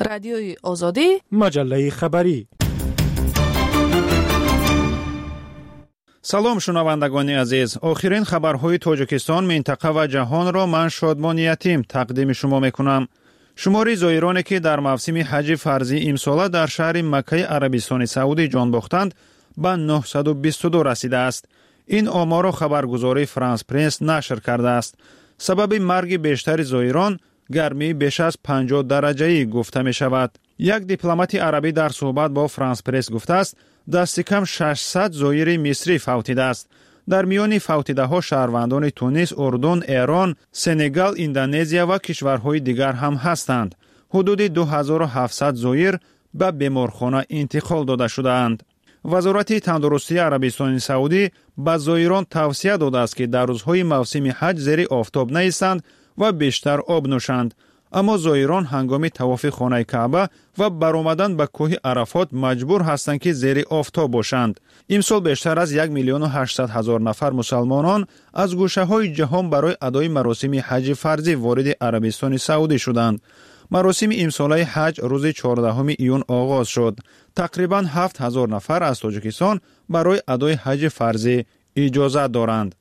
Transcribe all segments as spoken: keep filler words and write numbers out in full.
رادیوی آزادی، مجله خبری. سلام شنوندگان عزیز، آخرین خبرهای تاجیکستان، منطقه و جهان را من شادمان یتیم تقدیم شما میکنم. شماری زایرانی که در موسم حج فرضی امساله در شهر مکه عربستان سعودی جان باختند به نهصد و بیست و دو رسیده است. این آمار را خبرگزاری فرانس پرس نشر کرده است. سبب مرگ بیشتر زایران گرمی بیش از پنجاه درجه‌ای گفته می شود. یک دیپلمات عربی در صحبت با فرانس پرس گفته است دست کم ششصد زایر مصری فوتیده است. در میان فوتیده ها شهروندان تونس، اردن، ایران، سنگال، اندونزیا و کشورهای دیگر هم هستند. حدود دو هزار و هفتصد زایر به بیمارخانه انتقال داده شده‌اند. وزارت تندرستی عربستان سعودی به زایران توصیه داده است که در روزهای موسم حج زیر آفتاب نایستند و بیشتر آب نوشند. اما زایران هنگام طواف خانه کعبه و برآمدن به کوه عرفات مجبور هستند که زیر آفتاب باشند. امسال بیشتر از یک میلیون و هشتصد هزار نفر مسلمانان از گوشه های جهان برای ادای مراسم حج فرضی وارد عربستان سعودی شدند. مراسم امساله حج روز چهاردهم ایون آغاز شد. تقریباً هفت هزار نفر از تاجیکستان برای ادای حج فرضی اجازه دارند.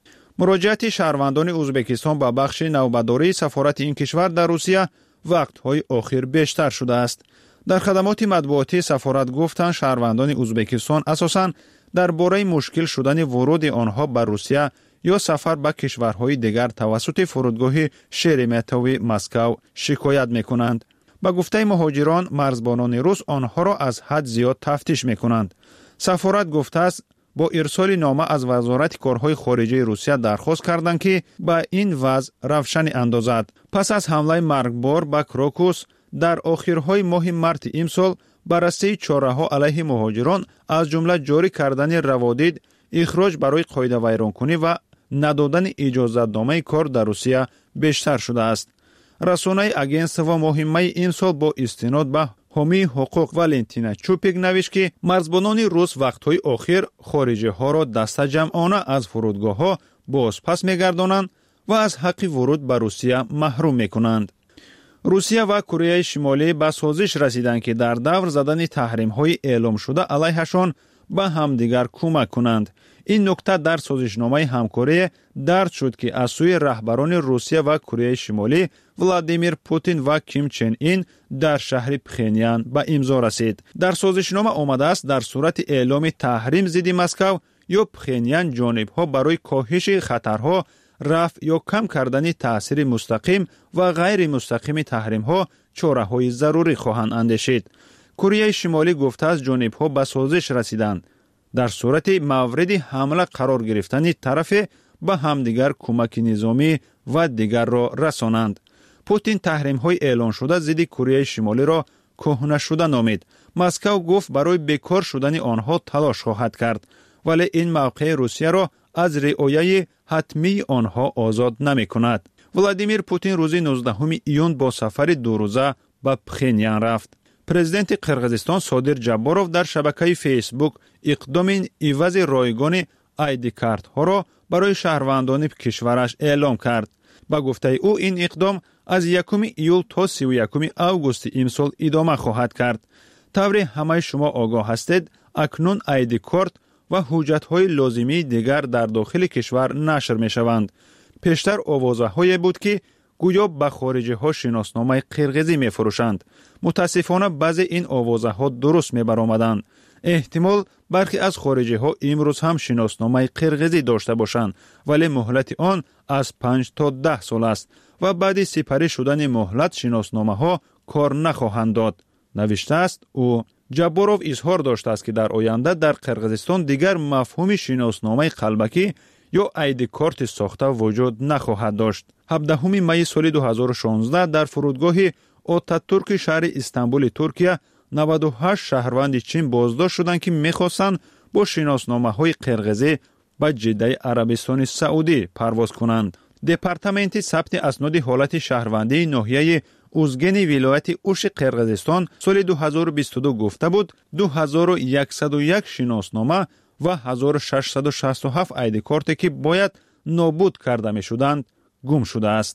مراجعت شهروندان ازبکستان به بخش نوبتداری سفارت این کشور در روسیه وقت‌های آخر بیشتر شده است. در خدمات مطبوعاتی سفارت گفتند شهروندان ازبکستان اساساً درباره مشکل شدن ورود آنها به روسیه یا سفر به کشورهای دیگر توسط فرودگاه شереметово مسکو شکایت می‌کنند. با گفته مهاجران مرزبانان روس آنها را از حد زیاد تفتیش می‌کنند. سفارت گفته است با ارسال نامه از وزارت کارهای خارجه روسیه درخواست کردند که به این وضع روشنی اندازد. پس از حمله مرگبار به کراکوس در آخرهای ماه مارس امسال بررسی چاره‌ها علیه مهاجران از جمله جاری کردن روادید، اخراج برای قاعده ویرانکنی و ندادن اجازه‌نامه کار در روسیه بیشتر شده است. رسانه اگنسیو مهمه امسال با استناد به حامی حقوق والنتینا چوپیک نوشت که مرزبانان روس وقتهای آخر خارجی ها را دست جمعانه از فرودگاه ها باز پس می‌گردانند و از حق ورود به روسیه محروم می‌کنند. روسیه و کره شمالی به سازش رسیدند که در دور زدن تحریم های اعلام شده علیهشان به همدیگر کمک کنند. این نکته در سازشنامه همکاری درج شد که از سوی رهبران روسیه و کره شمالی ولادیمیر پوتین و کیم چن این در شهر پخینیان به امضا رسید. در سازشنامه آمده است در صورت اعلام تحریم ضد مسکو یا پخینیان جانب‌ها برای کاهش خطرها، رفع یا کم کردن تأثیر مستقیم و غیر مستقیم تحریم‌ها چاره‌های ضروری خواهند اندیشید. کره شمالی گفته است جانب‌ها به سازش رسیدند در صورت مورد حمله قرار گرفتن طرف به همدیگر کمک نظامی و دیگر را رسانند. پوتین تحریم‌های اعلان شده ضد کره شمالی را کهنه شده نامید. مسکو گفت برای بیکار شدن آنها تلاش خواهد کرد، ولی این موقع روسیه را از رعایت حتمی آنها آزاد نمی‌کند. ولادیمیر پوتین روز نوزدهم ایون با سفر دو روزه به پخینیان رفت. پرزیدنت قرقیزستان صادر جباروف در شبکه فیسبوک اقدام عوض رایگان آیدی کارت ها را برای شهروندان کشورش اعلام کرد. با گفته او این اقدام از یکم ایول تا سی و یکم آگوست امسال ادامه خواهد کرد. طوری همه شما آگاه هستید اکنون آیدی کارت و حجت های لازمی دیگر در داخل کشور نشر می شوند. پیشتر آوازه های بود که گویا به خارجی ها شناسنامه قرقیزی می فروشند. متاسفانه بعضی این آوازه ها درست می برآمدند. احتمال برخی از خارجی ها امروز هم شناسنامه قرقیزی داشته باشند، ولی مهلت آن از پنج تا ده سال است و بعد سپری شدن مهلت شناسنامه ها کار نخواهند داد. نوشته است او. جباروف اظهار داشته است که در آینده در قرقیزستان دیگر مفهوم شناسنامه قلبکی یا آیدی کارت ساخته وجود نخواهد داشت. هفدهم می سال دو هزار و شانزده در فرودگاه آتاتورک شهر استانبول ترکیه نود و هشت شهروند چین بازداشت شدند که می‌خواستند با شناسنامه های قرقیزی به جده عربستان سعودی پرواز کنند. دپارتمنت ثبت اسناد حالت شهروندی ناحیه اوزگن ولایت اوش قرقیزستان سال دو هزار و بیست و دو گفته بود دو هزار و صد و یک شناسنامه و هزار و ششصد و شصت و هفت آیدی کارت که باید نابود کرده می شدند گم شده است.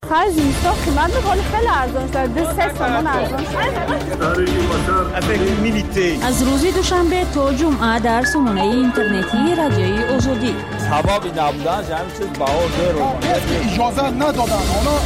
خرج نیستا قیمت به حال خیلی ارزان شده، دو سه تومان ارزان شده. از روز دوشنبه تا جمعه در سامانه اینترنتی رادیوی آزادی سببی نبودن همین چیز بها زیر اجازه ندادن. حالا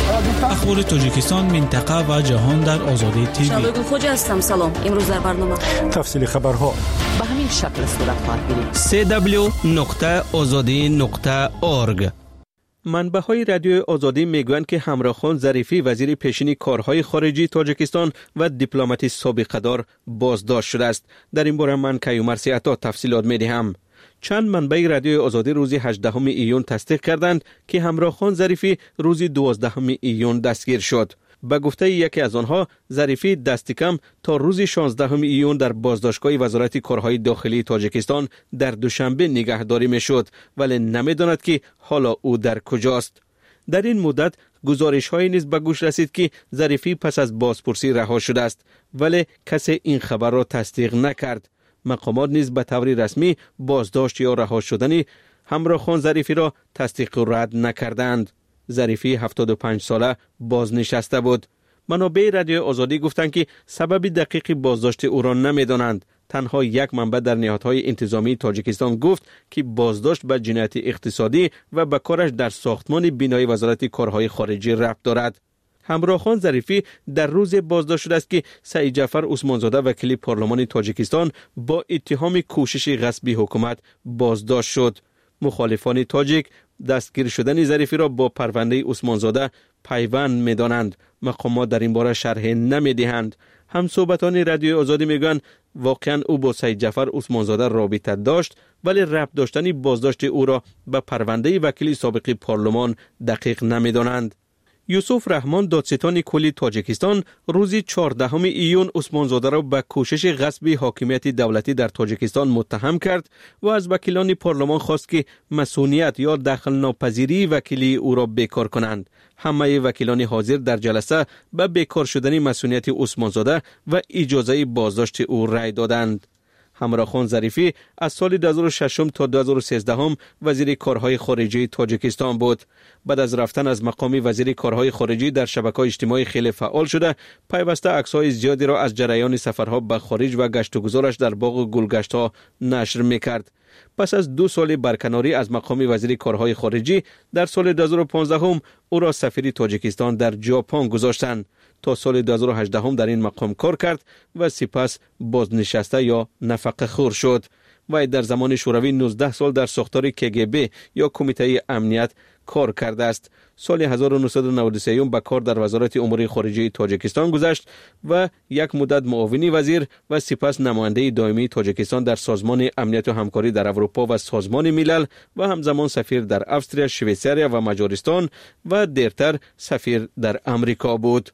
اخبار تاجیکستان، منطقه و جهان در آزادی تیوی. شبگو خوجا هستم. سلام. امروز در برنامه تفصیل خبرها به همین شکل صورت خواهد گرفت. سی دبلیو نقطه آزادی نقطه اورگ. منبع‌های رادیو آزادی میگویند که همراخان ظریفی وزیر پیشین کارهای خارجی تاجیکستان و دیپلمات سابقه دار بازداشت شده است. در این باره من کیومرث عطا تفصیلات میدهم. چند منبع رادیو آزادی روز هجدهم ایون تصدیق کردند که همراخان ظریفی روز دوازدهم ایون دستگیر شد. به گفته یکی از آنها، ظریفی دست کم تا روز شانزدهم ایون در بازداشتگاه وزارت کارهای داخلی تاجیکستان در دوشنبه نگهداری میشد، ولی نمیداند که حالا او در کجاست. در این مدت گزارش‌هایی نیز به گوش رسید که ظریفی پس از بازپرسی رها شده است، ولی کسی این خبر را تصدیق نکرد. مقامات نیز به طور رسمی بازداشت یا رها شدن همراخان ظریفی را تصدیق و رد نکردند. ظریفی هفتاد و پنج ساله بازنشسته بود. منابع رادیو آزادی گفتند که سبب دقیق بازداشت او را نمی‌دانند. تنها یک منبع در نهادهای انتظامی تاجیکستان گفت که بازداشت به جنایت اقتصادی و به کارش در ساختمان بینای وزارت کارهای خارجی ربط دارد. همراخان ظریفی در روز بازداشت شده است که سعید جعفر عثمانزاده وکیل پارلمان تاجیکستان با اتهام کوشش غصبی حکومت بازداشت شد. مخالفان تاجیک دستگیر شدن ظریفی را با پرونده عثمانزاده پیوند می‌دانند. مقامات در این باره شرح نمی‌دهند. همصحبتان رادیو آزادی میگویند واقعا او با سعید جعفر عثمانزاده رابطه داشت، ولی ربط داشتن بازداشت او را به پرونده وکیل سابق پارلمان دقیق نمی‌دانند. یوسف رحمان دادستان کلی تاجیکستان روز چهاردهم ایون عثمانزاده را به کوشش غصب حاکمیت دولتی در تاجیکستان متهم کرد و از وکیلان پارلمان خواست که مسئولیت یا دخل ناپذیری وکیلی او را بیکار کنند. همه وکیلان حاضر در جلسه به بیکار شدن مسئولیت عثمانزاده و اجازه بازداشت او رأی دادند. همراخان ظریفی از سال دو هزار و شش تا دو هزار و سیزده وزیر کارهای خارجی تاجیکستان بود. بعد از رفتن از مقام وزیر کارهای خارجی در شبکه‌های اجتماعی خیلی فعال شده، پیوسته عکس‌های زیادی را از جریان سفرها به خارج و گشت و گذارش در باغ گلگشت‌ها نشر می‌کرد. پس از دو سال برکناری از مقام وزیر کارهای خارجی در سال دو هزار و پانزده او را سفیر تاجیکستان در ژاپن گذاشتند. تا سال دو هزار و هجده در این مقام کار کرد و سپس بازنشسته یا نفقه خور شد. و در زمان شوروی نوزده سال در ساختار کگب یا کمیته امنیت کار کرده است. سال هزار و نهصد و نود و سه به کار در وزارت امور خارجه تاجیکستان گذشت و یک مدت معاون وزیر و سپس نماینده دائمی تاجیکستان در سازمان امنیت و همکاری در اروپا و سازمان ملل و همزمان سفیر در استرالیا، شویساریا و مجارستان و دیرتر سفیر در امریکا بود.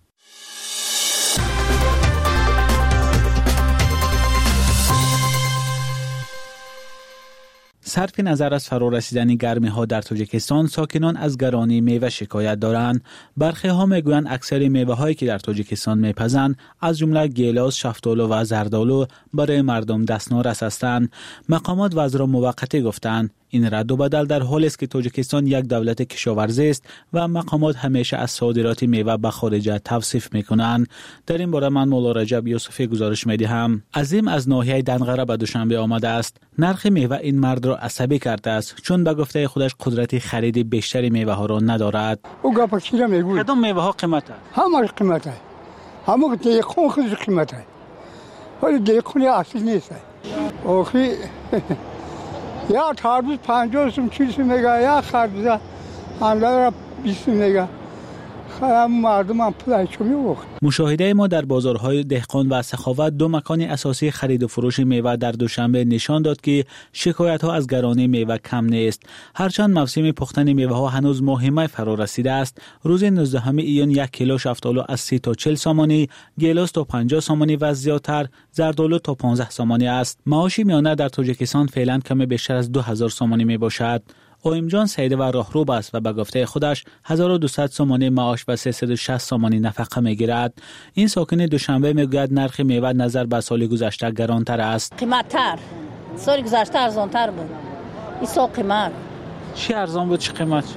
صرف نظر از فرا رسیدن گرمی ها در تاجیکستان، ساکنان از گرانی میوه شکایت دارند. برخی ها میگویند اکثر میوه هایی که در تاجیکستان میپزند از جمله گیلاس، شفتالو و زردالو برای مردم دستنارس هستند. مقامات وضع را موقتی گفتند. این رد و بدل در حالی است که تاجیکستان یک دولت کشاورزی است و مقامات همیشه از صادرات میوه به خارج توصیف میکنند. در این باره من مولا رجب یوسفی گزارش میدهم. عظیم از ناحیه دنقره به دوشنبه آمده است. نرخ میوه این مرد را عصبی کرده است، چون به گفته خودش قدرت خرید بیشتری میوه ها را ندارد. او گپ چیرا میگوید کدام میوه ها قیمت است؟ همه قیمت است. همه دیگه خود قیمت است. ولی دیگه اصلی نیست. آخه یا تربوز پنجاه سوم چیز میگه، یا خربوزه اندر بیست میگه. خیلی مردم هم پولای چمی وقت. مشاهده ما در بازارهای دهقان و سخاوت، دو مکان اساسی خرید و فروش میوه در دوشنبه نشان داد که شکایت ها از گرانی میوه کم نیست. هرچند موسم پختن میوه ها هنوز ماه فرا رسیده است. روز نوزدهم ایون یک کیلو شفتالو از سی تا چهل سامانی، گیلاس تا پنجاه سامانی و زیادتر، زردالو تا پانزده سامانی است. معاش میانه در تاجیکستان فعلا کم بیشتر از دو هزار سامانی می باشد. اویم جان سعیده و راهروب است و به گفته خودش هزار و دویست سامانی معاش و سیصد و شصت سامانی نفقه میگیرد. این ساکن دوشنبه میگوید نرخ میوه نظر به سال گذشته گرانتر است. قیمتتر. سال گذشته ارزانتر بود. این سال قیمت. چی ارزان بود چی قیمت؟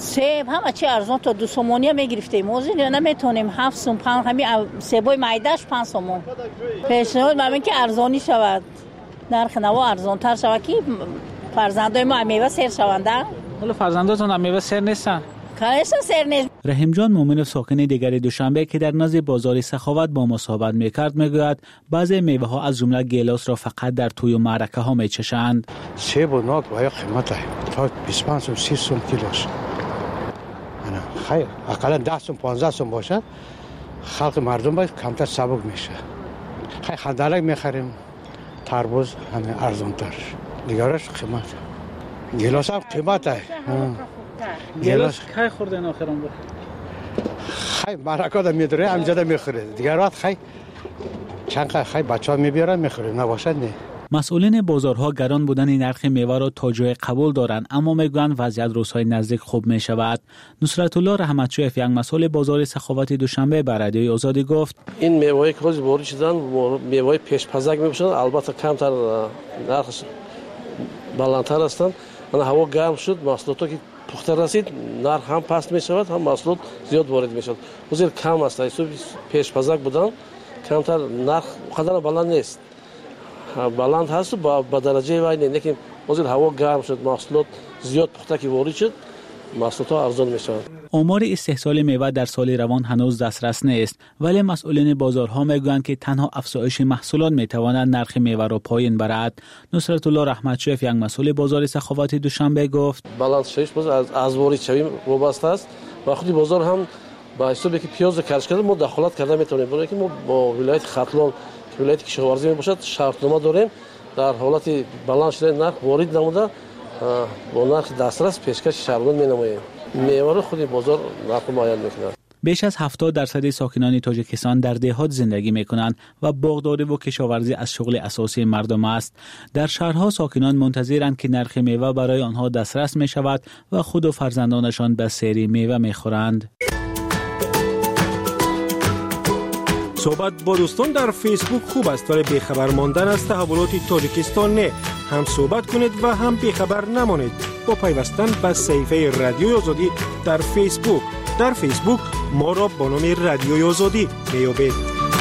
سیب همه چی ارزان تا دو سومونی هم میگرفتیم موزی نمیتونیم هفت سوم پنج همین سیبای مایداش پنج سومون پیشنهاد من که ارزانی شود نرخ نوا ارزان تر شود که فرزندای ما میوه سیر شونده. حالا فرزنداتون میوه سیر نیستن؟ کارشون سیر نیست. رحیم جان مومن ساکن دیگر دوشنبه که در نزد بازار سخاوت با ما صحبت میکرد میگوید بعضی میوه ها از جمله گیلاس را فقط در توی و معرکه ها میچشند. سیب و ناک باید قیمت تا بیست و پنج سوم سی سوم کیلوش. خیر اقلا ده سوم پانزده سوم باشد خلق مردم باید کمتر سبک میشه. خیر خندالک میخریم تربوز همه ارزان تر دیگرش قیمت. گیلاس هم قیمت های گیلاس خیلی خورده این آخران بود خیلی مرکات هم میداره همجاده میخوره دیگرات خیلی چند خیلی بچه ها میبیارن میخوره نباشد نه. مسئولین بازارها گران بودن نرخ میوه را تا جای قبول دارند اما میگویند وضعیت روزهای نزدیک خوب می شود. نصرت الله رحمتشویف یک مسئول بازار سخاوت دوشنبه به رادیوی آزادی گفت این میوه‌ای که روز وارد شدن میوه پیش‌پزک میباشند البته کمتر نرخش بالاتر هستند. انا هوا گرم شد محصولاتی که پخته رسید نرخ هم پست می شود هم محصولات زیاد وارد می شود. وزیر کم است ایسو پیش‌پزک بودن کمتر نرخ قدر بالا نیست بلند هست با با درجه وای نه لیکن وزیر هوا گرم شد محصولات زیاد پخته که وارد شد محصولات ارزان میشوند. آمار استحصال میوه در سال روان هنوز دسترس نیست ولی مسئولین بازارها میگویند که تنها افزایش محصولات میتواند نرخ میوه را پایین برد. نصرت الله رحمتشویف یک مسئول بازار سخاوت دوشنبه گفت بالانس شش باز از از وارد شویم وابسته است و خودی بازار هم با حسابی که پیاز کارش کرده مداخلت کرده میتونیم برای که ما با ولایت ختلان ولایتی کشاورزی میباشد شرطنامه داریم در حالت بالانس شده نرخ وارد نموده با نرخ دسترس پیشکش شهروندان مینماییم. میوه رو خود بازار نرخ معین میکنه. بیش از هفتاد درصد ساکنان تاجیکستان در دهات زندگی میکنند و باغداری و کشاورزی از شغل اساسی مردم است. در شهرها ساکنان منتظرند که نرخ میوه برای آنها دسترس می شود و خود و فرزندانشان به سری میوه میخورند. صحبت با دوستان در فیسبوک خوب است ولی بیخبر ماندن از تحولات تاجیکستان نه. هم صحبت کنید و هم بیخبر نمانید با پیوستن به صفحه رادیوی آزادی در فیسبوک. در فیسبوک ما را با نام رادیوی آزادی میابید.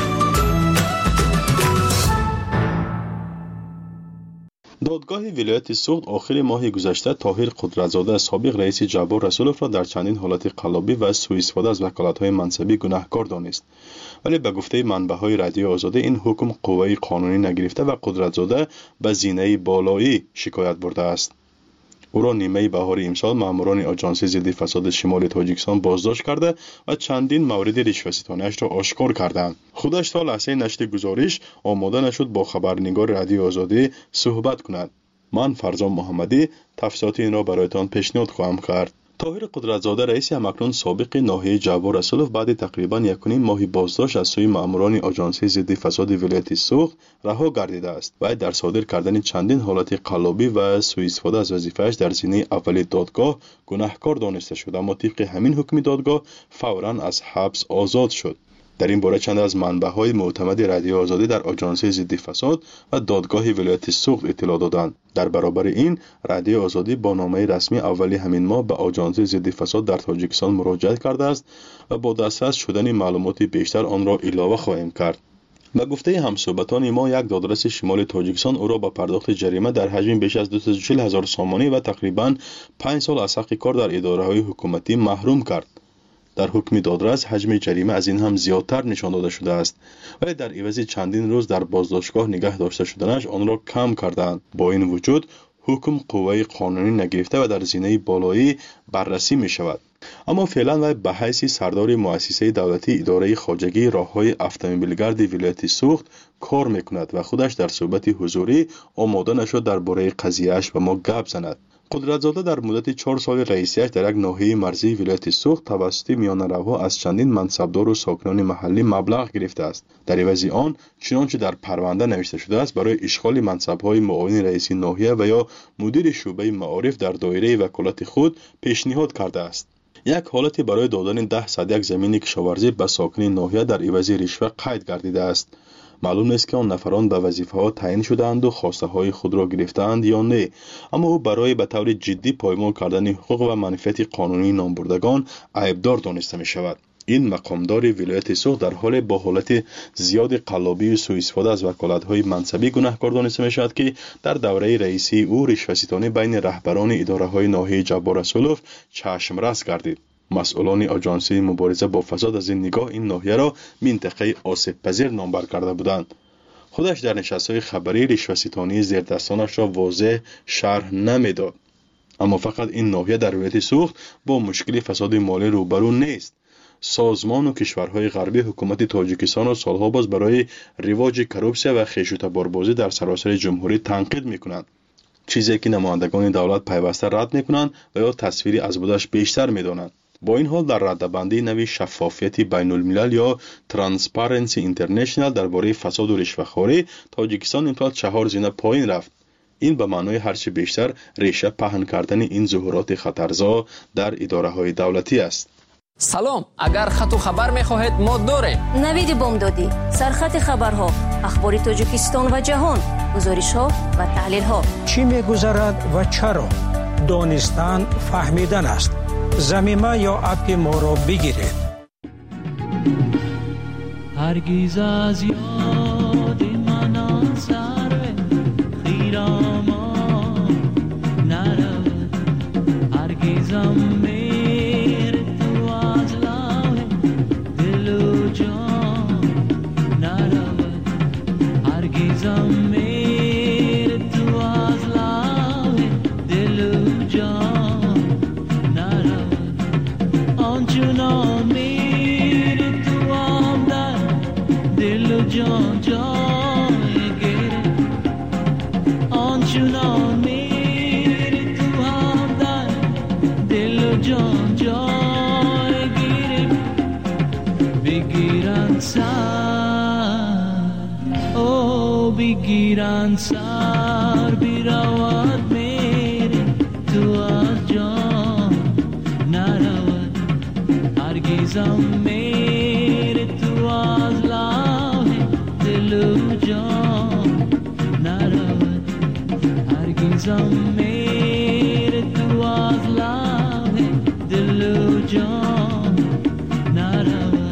دادگاه ولایت سوخت آخر ماه گذشته طاهر قدرتزاده سابق رئیس جبار رسولوف را در چندین حالت قلابی و سوء استفاده از وکالت‌های منصبی گناهکار دانست. ولی به گفته منبع‌های رادیو آزادی این حکم قوه قانونی نگرفته و قدرتزاده به زینه بالایی شکایت برده است. او را نیمه بهار امسال ماموران آژانس ضد فساد شمال تاجیکستان بازداشت کرده و چندین مورد رشوه‌ستانه‌اش را آشکار کردند. خودش تا لحظه نشر گزارش آماده نشد با خبرنگار رادیو آزادی صحبت کند. من فرزان محمدی تفصیلات این را برایتان پیشنهاد خواهم کرد. طاهر قدرتزاده رئیس همکنون سابق ناحیه جبار رسولوف بعد تقریباً یک و نیم ماه بازداشت از سوی ماموران آژانس ضد فساد ولایت سوخت رها گردیده است و در صادر کردن چندین حالت قلابی و سوء استفاده از وظیفه‌اش در زینه اول دادگاه گناهکار دانسته شد اما طبق همین حکم دادگاه فوراً از حبس آزاد شد. در این باره چند از منبع‌های معتمد رادیو آزادی در آژانس ضد فساد و دادگاه ولایت سوخت اطلاع دادند. در برابر این رادیو آزادی با نامه رسمی اولی همین ماه به آژانس ضد فساد در تاجیکستان مراجعه کرده است و با دسترس شدن معلومات بیشتر آن را علاوه خواهیم کرد. به گفته همصحبتان ما یک دادرس شمال تاجیکستان او را با پرداخت جریمه در حجم بیش از دویست و چهل هزار سامانی و تقریباً پنج سال از حق کار در اداره‌های حکومتی محروم کرد. در حکم دادرس حجم جریمه از این هم زیادتر نشان داده شده است ولی در عوض چندین روز در بازداشتگاه نگه داشته شدنش آن را کم کردند. با این وجود حکم قوه قانونی نگرفته و در زینه بالایی بررسی می شود. اما فعلا وی به حیث سردار مؤسسه دولتی اداره خواجگی راههای اتومبیلگرد ولایت سوخت کار میکند و خودش در صحبت حضوری آماده نشد درباره قضیه‌اش به ما گپ زند. قدرتزاده در مدت چهار سال رئیسی‌اش در یک ناحیه مرزی ولایت سوخت توسط میانه‌روها از چندین منصبدار و ساکنان محلی مبلغ گرفته است. در عوض آن چنانچه در پرونده نوشته شده است برای اشغال منصب‌های معاون رئیس ناحیه و یا مدیر شعبه معارف در دایره وکالت خود پیشنهاد کرده است. یک حالتی برای دادن ده صد یک زمین کشاورزی به ساکنین ناحیه در عوض رشوه قید گردیده است. معلوم نیست که آن نفران به وظیفه‌ها تعیین شده‌اند و خواسته‌های خود را گرفته‌اند یا نه، اما او برای به طور جدی پایمال کردن حقوق و منافعت قانونی نامبردگان عیبدار دانسته می‌شود. این مقامدار ولایت سوخت در حال با حالت زیاد قلابی و سوء استفاده از وکالت‌های منصبی گناهکار دانسته می‌شود که در دوره رئیسی او رشوه‌ستانی بین رهبران اداره‌های ناحیه جبار رسولوف چشم‌رس گردید. مسئولان آژانسی مبارزه با فساد از این نگاه این ناحیه را منطقه آسیب‌پذیر نامبر کرده بودند. خودش در نشست‌های خبری رشوه‌ستانی زیردستانش را واضح شرح نمی‌داد. اما فقط این ناحیه در ولایت سوخت با مشکل فساد مالی روبرو نیست. سازمان و کشورهای غربی حکومت تاجیکستان را سالها باز برای رواج کروپسیا و خیشوتباربازی در سراسر جمهوری تنقید می‌کنند، چیزی که نمایندگان دولت پیوسته رد می‌کنند و یا تصویری از بودش بیشتر می‌دانند. با این حال در ردبندی نوی شفافیت بین الملل یا ترانسپارنسی اینترنشنال درباره فساد و رشوه‌خواری تاجیکستان امسال چهار زینه پایین رفت. این به معنای هرچه بیشتر ریشه پهن کردن این ظهورات خطرزا در اداره‌های دولتی است. سلام، اگر خط و خبر می‌خواهید ما داریم. نوید بامدادی، سرخط خبرها، اخبار تاجیکستان و جهان، گزارش‌ها و تحلیل‌ها. چی می‌گذرد و چرا؟ دانستن فهمیدن است. زمینه یا اپ ما را بگیرید. هرگز از یاد من سر خیراما نرود، هرگزم میر تو از لاه دل و جان نرود، هرگزم میر تو از لاه دل و جان نرود، آنچنان میر تو آمدن دل و جان جای گیره، آنچنان میر تو آمدن دل و جان جای گیره، بگیرن سر او بگیرن سر بیرود میره تو از جان نرود، هرگزم میره تو از لاه دل و جان نرود، هرگزم میره تو از لاه دل و جان نرود.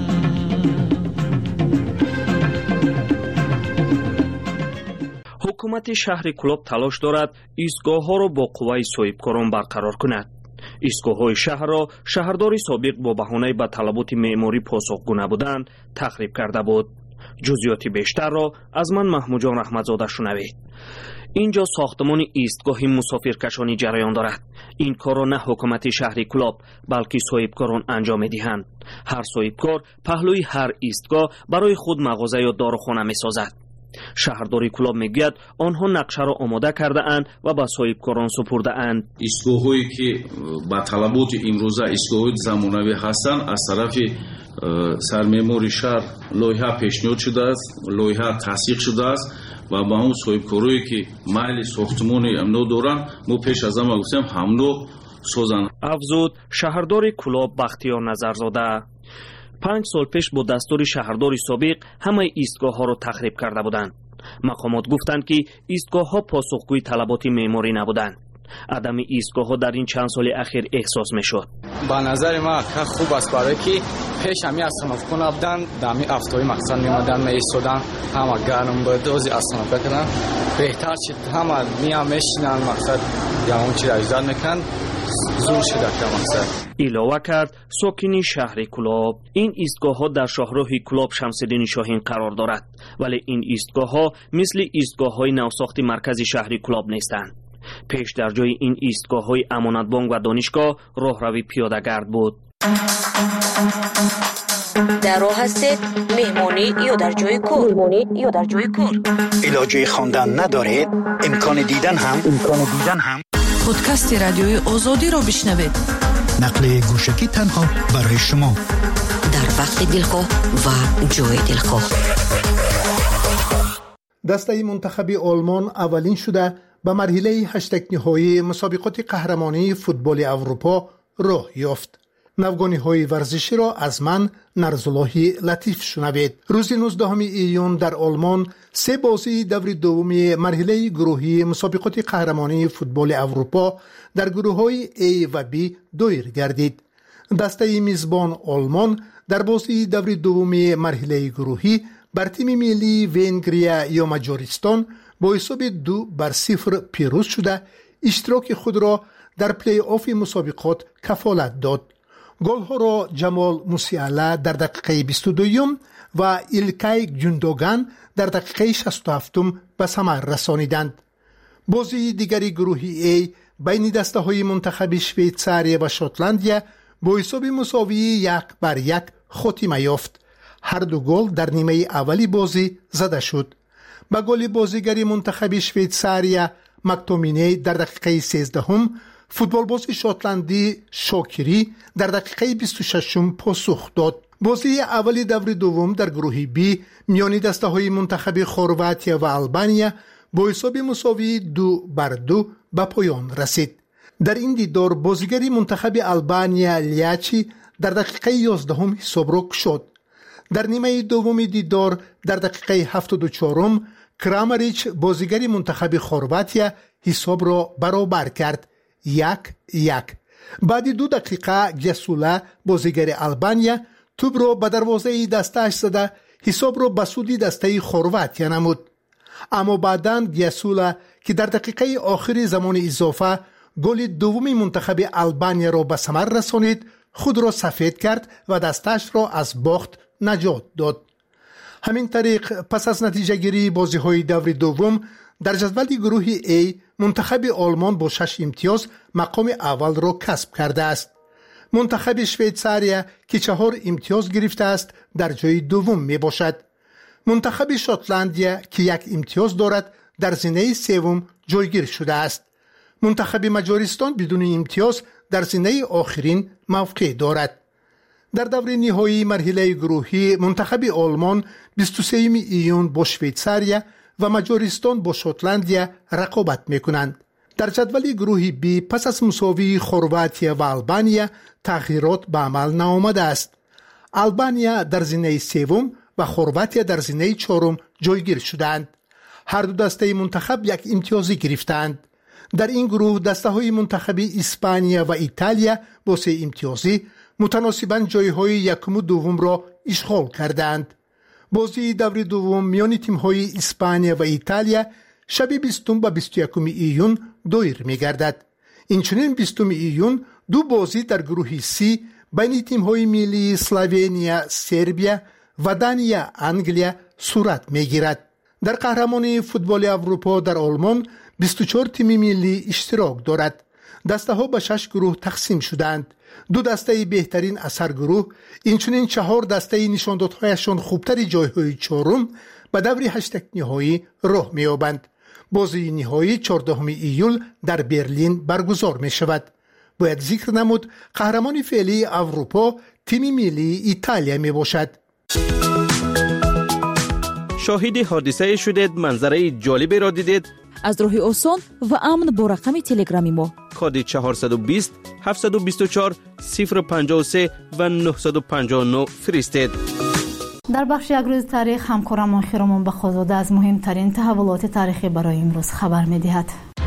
حکومت شهر کلوب تلاش دارد ایستگاه‌ها را با قوه صاحبکاران برقرار کند. ایستگاه‌های شهر را شهرداری سابق با بهانه به طلبات معماری پاسخگو نبودند تخریب کرده بود. جزئیات بیشتر را از من محمود جان رحمتزاده شنوید. اینجا ساختمان ایستگاه مسافرکشانی جریان دارد. این کار را نه حکومت شهر کلوب بلکه صاحبکاران انجام می‌دهند. هر صاحبکار پهلوی هر ایستگاه برای خود مغازه یا داروخانه می‌سازد. شهرداری کلوب میگوید آنها نقشه را آماده کرده اند و به صاحبکاران سپرده اند. ایستگاه‌هایی که با طلبات امروزه ایستگاه‌های زمانوی هستند از طرف سرمعماری شهر لایحه پیشنهاد شده است، لایحه تصدیق شده است و با اون صاحبکارایی که میل ساختمان امنو دارند ما پیش از همه گفتیم همنو سازند. افزود شهرداری کلوب بختیار نظرزاده. پنج سال پیش با دستور شهرداری سابق همه ایستگاه ها را تخریب کرده بودند. مقامات گفتند که ایستگاه ها پاسخگوی طلبات معماری نبودند. عدم ایستگاه ها در این چند سال اخیر احساس می شد. با نظر ما که خوب است برای که پیش همی اصناف کنه بودن دمی افتای مقصد می مدن می ایستادن همه گرم باید دوزی اصناف بکنن بهتر شد همه می هم میشنن مقصد یا اون چی را اجداد میکن زور شده که مقصد. علاوه کرد ساکنی شهر کلوب این ایستگاه ها در شاهراه کلوب شمس‌الدین شاهین قرار دارد، ولی این ایستگاه ها مثل ایستگاه های نوساخت مرکز شهر کلوب نیستند. پیش در جای این ایستگاه های امانت بانک و دانشگاه راهروی پیاده گرد بود. در راه هستید مهمانی یا در جای کار، مهمانی یا در جای کار، علاجه خواندن ندارید، امکان دیدن هم امکان دیدن هم پادکست رادیوی آزادی را بشنوید. نقل گوشکی تنها برای شما در وقت دلخواه و جای دلخواه. دسته منتخب آلمان اولین شده به مرحله هشت نهایی مسابقات قهرمانی فوتبال اروپا راه یافت. نوگانی‌های ورزشی را از من نرزالله لطیف شنوید. روز نوزدهم ایون در آلمان سه بازی دور دوم مرحله گروهی مسابقات قهرمانی فوتبال اروپا در گروه‌های A و B دایر گردید. دسته میزبان آلمان در بازی دور دوم مرحله گروهی بر تیم ملی ونگریا یا مجارستان با حساب دو بر صفر پیروز شده اشتراک خود را در پلی آف مسابقات کفالت داد. گل ها را جمال موسیالا در دقیقه بیست و دو و ایلکای گوندوگان در دقیقه شصت و هفت به ثمر رسانیدند. بازی دیگری گروهی A بین دسته های منتخب شویتزاریا و شوتلندیا با حساب مساوی یک بر یک خاتمه یافت. هر دو گل در نیمه اولی بازی زده شد. با گل بازیگری منتخب شویتزاریا مکتومینی در دقیقه سیزده، فوتبالباز شوتلندی شاکری در دقیقه بیست و شش پاسخ داد. بازی اولی دور دوم در گروه بی میان دسته های منتخب خرواتیا و آلبانیا با حساب مساوی دو بر دو به پایان رسید. در این دیدار بازیگری منتخب آلبانیا لیاچی در دقیقه یازده حساب را کشید. در نیمه دوم دیدار در دقیقه هفتاد و چهار کرامریچ بازیگری منتخب خرواتیا حساب را برابر کرد. یک یک. بعد دو دقیقه گیاسولا بازیگر آلبانیا توپ را به دروازه دستش زده حساب را به سود دسته خرواتیا نمود. اما بعداً گیاسولا که در دقیقه آخری زمان اضافه گل دوم منتخب آلبانیا را به ثمر رسانید خود را سفید کرد و دستش را از باخت نجات داد. همین طریق پس از نتیجه گیری بازی های دور دوم در جدول گروه A منتخب آلمان با شش امتیاز مقام اول را کسب کرده است. منتخب شویتزاریا که چهار امتیاز گرفته است در جای دوم می باشد. منتخب شوتلندیا که یک امتیاز دارد در زینه سوم جایگیر شده است. منتخب مجارستان بدون امتیاز در زینه آخرین موقع دارد. در دور نهایی مرحله گروهی منتخب آلمان بیست و سه ایون با شویتزاریا و مجارستان با شوتلندیا رقابت میکنند. در جدول گروه بی پس از مساوی خرواتیا و آلبانیا تغییرات به عمل نآمده است. آلبانیا در زینه سوم و خرواتیا در زینه چهارم جایگیر شدند. هر دو دسته منتخب یک امتیازی گرفتند. در این گروه دسته های منتخب اسپانیا و ایتالیا با سه امتیازی متناسباً جایهای یکم و دوم را اشغال کردند. بازی دور دوم میان تیم‌های اسپانیا و ایتالیا شب بیستم و بیست و یکم ایون دایر می‌گردد. اینچنین بیستم ایون دو بازی در گروه سی بین تیم‌های ملی اسلوونیا، سربیا و دانیا، انگلیا صورت می‌گیرد. در قهرمانی فوتبال اروپا در آلمان بیست و چهار تیم ملی اشتراک دارد. دسته ها به شش گروه تقسیم شدند. دو دسته بهترین اثر گروه اینچنین چهار دسته نشاندادهایشان خوبتر جایهای چهارم به دور هشتگ نهایی راه می‌یابند. بازی نهایی چهاردهم ایول در برلین برگزار می شود. باید ذکر نمود قهرمان فعلی اروپا تیم ملی ایتالیا می باشد. شاهد حادثه شدید، منظره جالبی را دیدید؟ از راه آسان و امن با رقم تلگرامی ما کد چهارصد و بیست هفتصد و بیست و چهار صفر پنجاه و سه و نهصد و پنجاه و نه فرستید. در بخش یک روز تاریخ همکارم خیرمان بخوزاده از مهمترین تحولات تاریخی برای امروز خبر می‌دهد.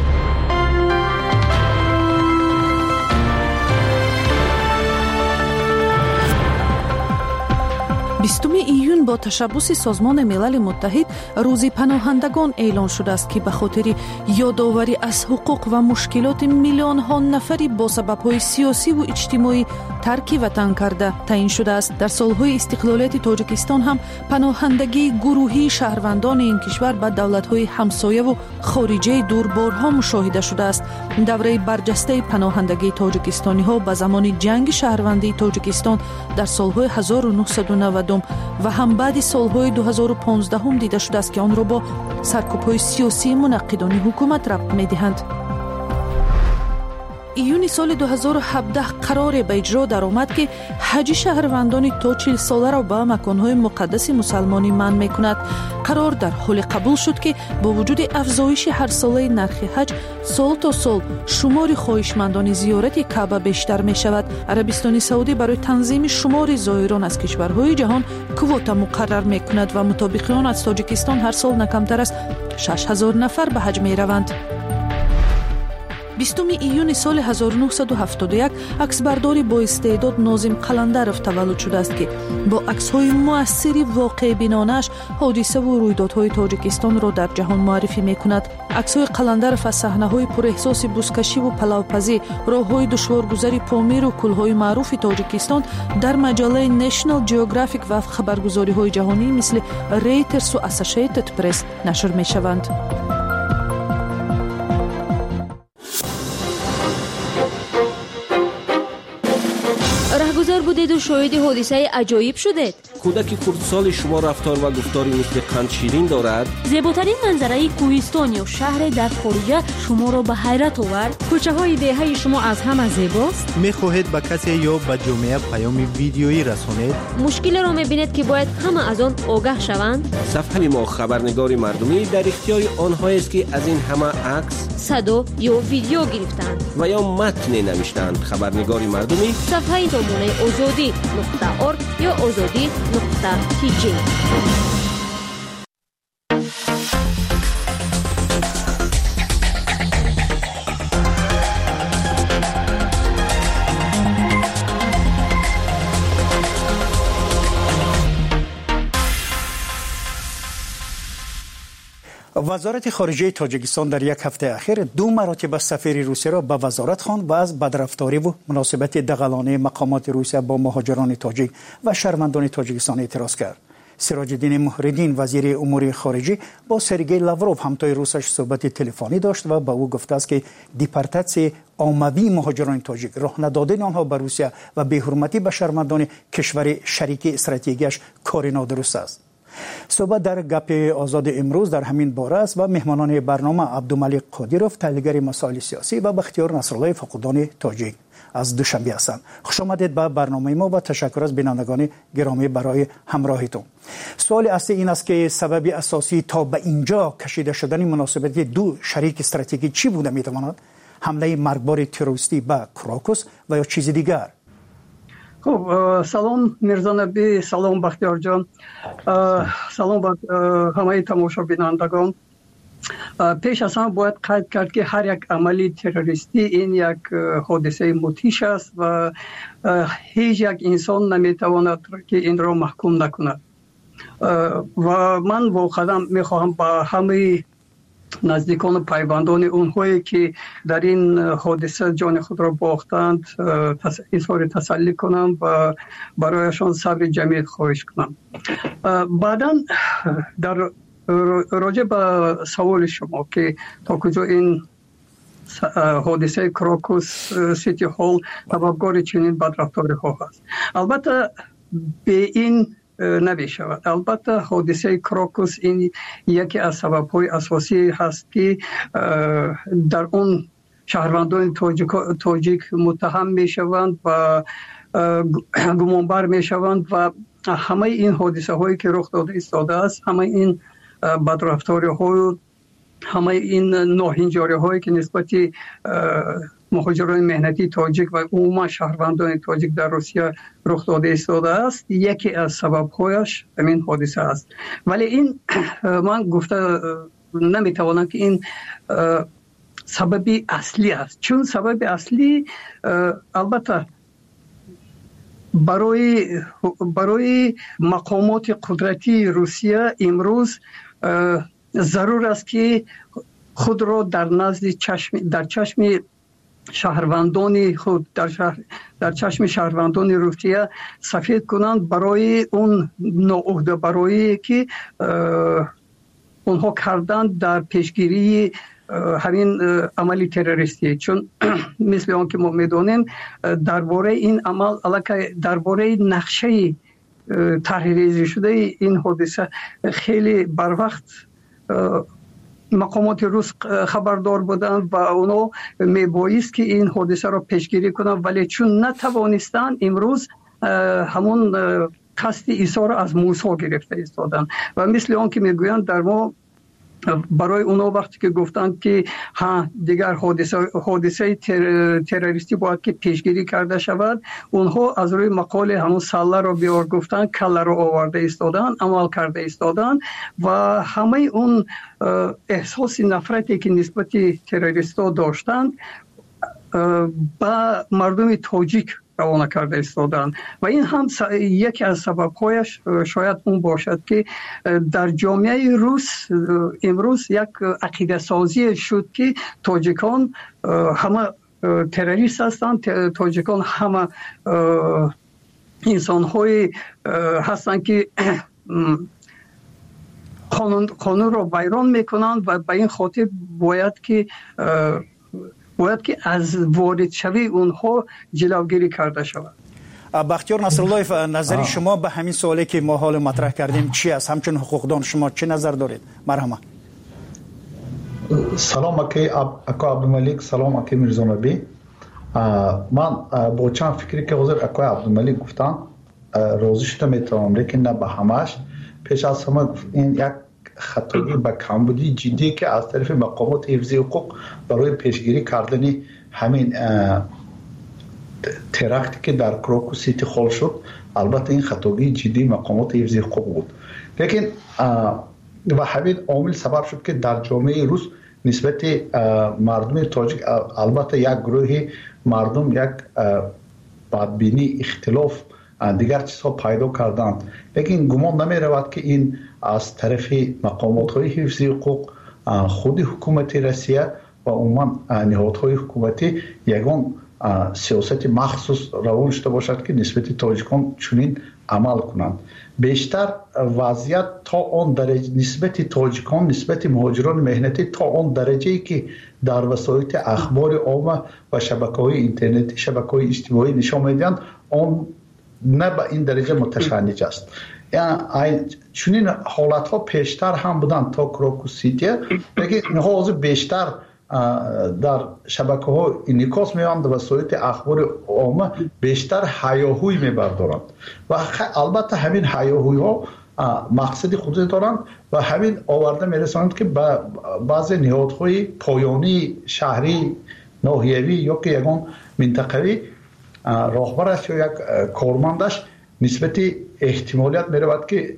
بیستم ایون با تشبث سازمان ملل متحد روز پناهندگان اعلان شده است که به خاطر یادآوری از حقوق و مشکلات میلیون ها نفری با سبب‌های سیاسی و اجتماعی ترک وطن کرده تعیین شده است. در سالهای استقلالیت تاجیکستان هم پناهندگی گروهی شهروندان این کشور به دولت‌های همسایه و خارجه دور بارها مشاهده شده است. دوره برجسته پناهندگی تاجیکستانی‌ها به زمان جنگ شهروندی تاجیکستان در سالهای هزار و نهصد و نود و هم بعد سالهای دو هزار و پانزده هم دیده شده است که آن را با سرکوب‌های سیاسی منقدان حکومت ربط می‌دهند. ایون سال دو هزار و هفده قرار به اجرا درآمد که حج شهروندان تا چهل ساله را به مکان‌های مقدس مسلمانی منع می‌کند. قرار در حال قبول شد که با وجود افزایش هر ساله نرخ حج، سال تا سال شمار خواهشمندان زیارت کعبه بیشتر می‌شود. عربستان سعودی برای تنظیم شمار زائران از کشورهای جهان کوتا مقرر می‌کند و مطابق آن از تاجیکستان هر سال نه کمتر از شش هزار نفر به حج می‌روند. بیستم ایون سال هزار و نهصد و هفتاد و یک عکسبرداری با استعداد ناظم قلندرов تولد شده است که با عکس‌های مؤثری واقع بینانش حادثه و رویدادهای تاجیکستان را در جهان معرفی می‌کند. عکس‌های قلندرов از صحنه‌های پراحساس بزکشی و پلاوپزی، راه‌های دشوارگذری پامیر و کوه‌های معروف تاجیکستان در مجله نشنال جیوگرافیک و خبرگزاری‌های جهانی مثل ریترز و اسوسییتد پرس نشر می‌شوند. رهگذر بودید و شاهد حادثه عجایب شدید. کودک خردسال شما رفتار و گفتاری مثل قند شیرین دارد. زیباترین منظره کوهستان یا شهر در خارج شما را به حیرت آورد. کوچه های دهه شما از همه زیباست. میخواهید به کسی یا به جامعه پیام ویدیویی رسانید؟ مشکل را میبینید که باید همه از آن آگاه شوند. صفحه ما خبرنگار مردمی در اختیار آنهایی است که از این همه عکس، صدا یا ویدیو گرفتند و یا متن نوشتند. خبرنگار مردمی صفحه نمونه آزادی نقطه ارگ یا آزادی نقطه تی جی. وزارت خارجه تاجیکستان در یک هفته اخیر دو مراتب سفیر روسیه را به وزارت خواند و از بدرفتاری و مناسبت دغلانه مقامات روسیه با مهاجران تاجیک و شهروندان تاجیکستان اعتراض کرد. سراج الدین مهردین وزیر امور خارجه با سرگئی لاوروف همتای روسش صحبت تلفنی داشت و به او گفته است که دیپارتاسیون عمومی مهاجران تاجیک، راه ندادن آنها به روسیه و بی‌حرمتی به شهروندان کشور شریک استراتژیکش کار نادرست است. صحبت در گپ آزاد امروز در همین باره است و مهمانان برنامه عبدالملک قادیروف تحلیلگر مسائل سیاسی و بختیار نصرالله فقودان تاجیک از دوشنبه هستند. خوش آمدید به برنامه ما و تشکر از بینندگان گرامی برای همراهیتون. سوال اصلی این است که سبب اساسی تا به اینجا کشیده شدن مناسبت دو شریک استراتژیکی چی بوده میتواند؟ حمله مرگبار تروریستی به کراکوس و یا چیز دیگر؟ خب سلام میرزا نبی، سلام بختیار جان، سلام به همه تماشا بینندگان. پیش از همه باید قید کرد که هر یک عملی تروریستی این یک حادثه مدهش است و هیچ یک انسان نمیتواند که این را محکوم نکند و من واقعا میخواهم با همه نزدیکان و پیوندان اونهایی که در این حادثه جان خود را باختند اظهار تسلی کنم و برایشان صبر جمیل خواهش کنم. بعدا در راجع به سوال شما که تا کجا این حادثه کراکوس سیتی هال سببگار چنین بدرفتاری ها هست، البته به این نمی شود. البته حادثه کراکوس این یکی از سبب‌های اساسی هست که در اون شهروندان تاجیک متهم می شوند و گمانبر می شوند و همه این حادثه هایی که رخ داده ایستاده است، همه این بدرفتاری ها، همه این ناهنجاری هایی که نسبت مهاجران مهنتی تاجیک و عموما شهروندان تاجیک در روسیه رخ داده ایستاده است، یکی از سبب‌هایش همین حادثه است. ولی این من گفته نمیتوانم که این سبب اصلی است، چون سبب اصلی البته برای برای مقامات قدرتی روسیه امروز ضرور است که خود را در نزد چشم در چشم شهروندان خود در شهر در چشم شهروندان روسیه سفید کنند برای اون ناعهده برایی که اونها کردند در پیشگیری همین عملی تروریستی. چون مثل آن که ما میدونیم درباره این عمل علاقه درباره نقشه طرحریزی شده این حادثه خیلی بر وقت مقامات روس خبردار بودند و اونا میبایست که این حادثه را پیشگیری کنند، ولی چون نتوانستند امروز همون قصد ایسا را از موسی گرفته ایستادند و مثل آن که میگویند در ما برای اونا وقتی که گفتند که ها دیگر حادثه حادثه تر، تروریستی باید که پیشگیری کرده شود، اونها از روی مقال همون سله را بیار گفتند، کله را آورده ایستادند، عمل کرده ایستادند و همه اون احساس نفرتی که نسبت تروریستا داشتند با مردم تاجیک روانه کرده ایستادند و این هم یکی از سبب‌هایش شاید اون باشد که در جامعه روس امروز یک عقیده سازی شد که تاجیکان همه تروریست هستند، تاجیکان همه انسان‌های هستند که قانون قانون را ویران میکنند و به این خاطر باید که باید که از وارد شوی اونها جلوگیری کرده شود. بختیار نصرالله، نظری شما به همین سوالی که ما حال مطرح کردیم چی است؟ همچون حقوقدان شما چه نظر دارید؟ مرحبا. سلام اکی اکا عبدالملک، سلام اکی میرزانبی. من با چند فکری که حضور اکا عبدالملک گفتن راضی شده میتونم، لیکن نه به همش. پیش از همه این یک خطایی به کمبودی جدی که از طرف مقامات حفظی حقوق برای پیشگیری کردن همین ترکتی که در کراکو سیتی خال شد، البته این خطایی جدی مقامات حفظی حقوق بود، لیکن و همین عامل سبب شد که در جامعه روس نسبت مردم تاجیک البته یک گروه مردم یک بدبینی، اختلاف، دیگر چیزها پیدا کردند، لیکن گمان نمی رود که این از طرف مقامات های حفظی حقوق، خود حکومت روسیه و عموما نهادهای حکومتی یگان سیاست مخصوص روان شده باشد که نسبت تاجیکان چنین عمل کنند. بیشتر وضعیت تا آن درجه نسبت تاجیکان نسبت مهاجران مهنتی تا آن درجه‌ای که در وسایل اخبار عامه و شبکه‌های اینترنتی، شبکه‌های اجتماعی نشان می‌دهند، آن نه به این درجه متشنج است. یعنی چنین حالت ها پیشتر هم بودن تا کراکو سیتی، لیکن اینها بیشتر در شبکه ها انعکاس می‌یابند و وسایل اخبار عامه بیشتر هیاهوی می‌بردارند و البته همین هیاهوی ها مقصد خود دارند و همین آورده می‌رسانند که به بعض نهادهای پایانی شهری، ناحیوی یا که یگان منطقوی راهبرش یا یک کارمندش نسبت احتمالیت می‌رود که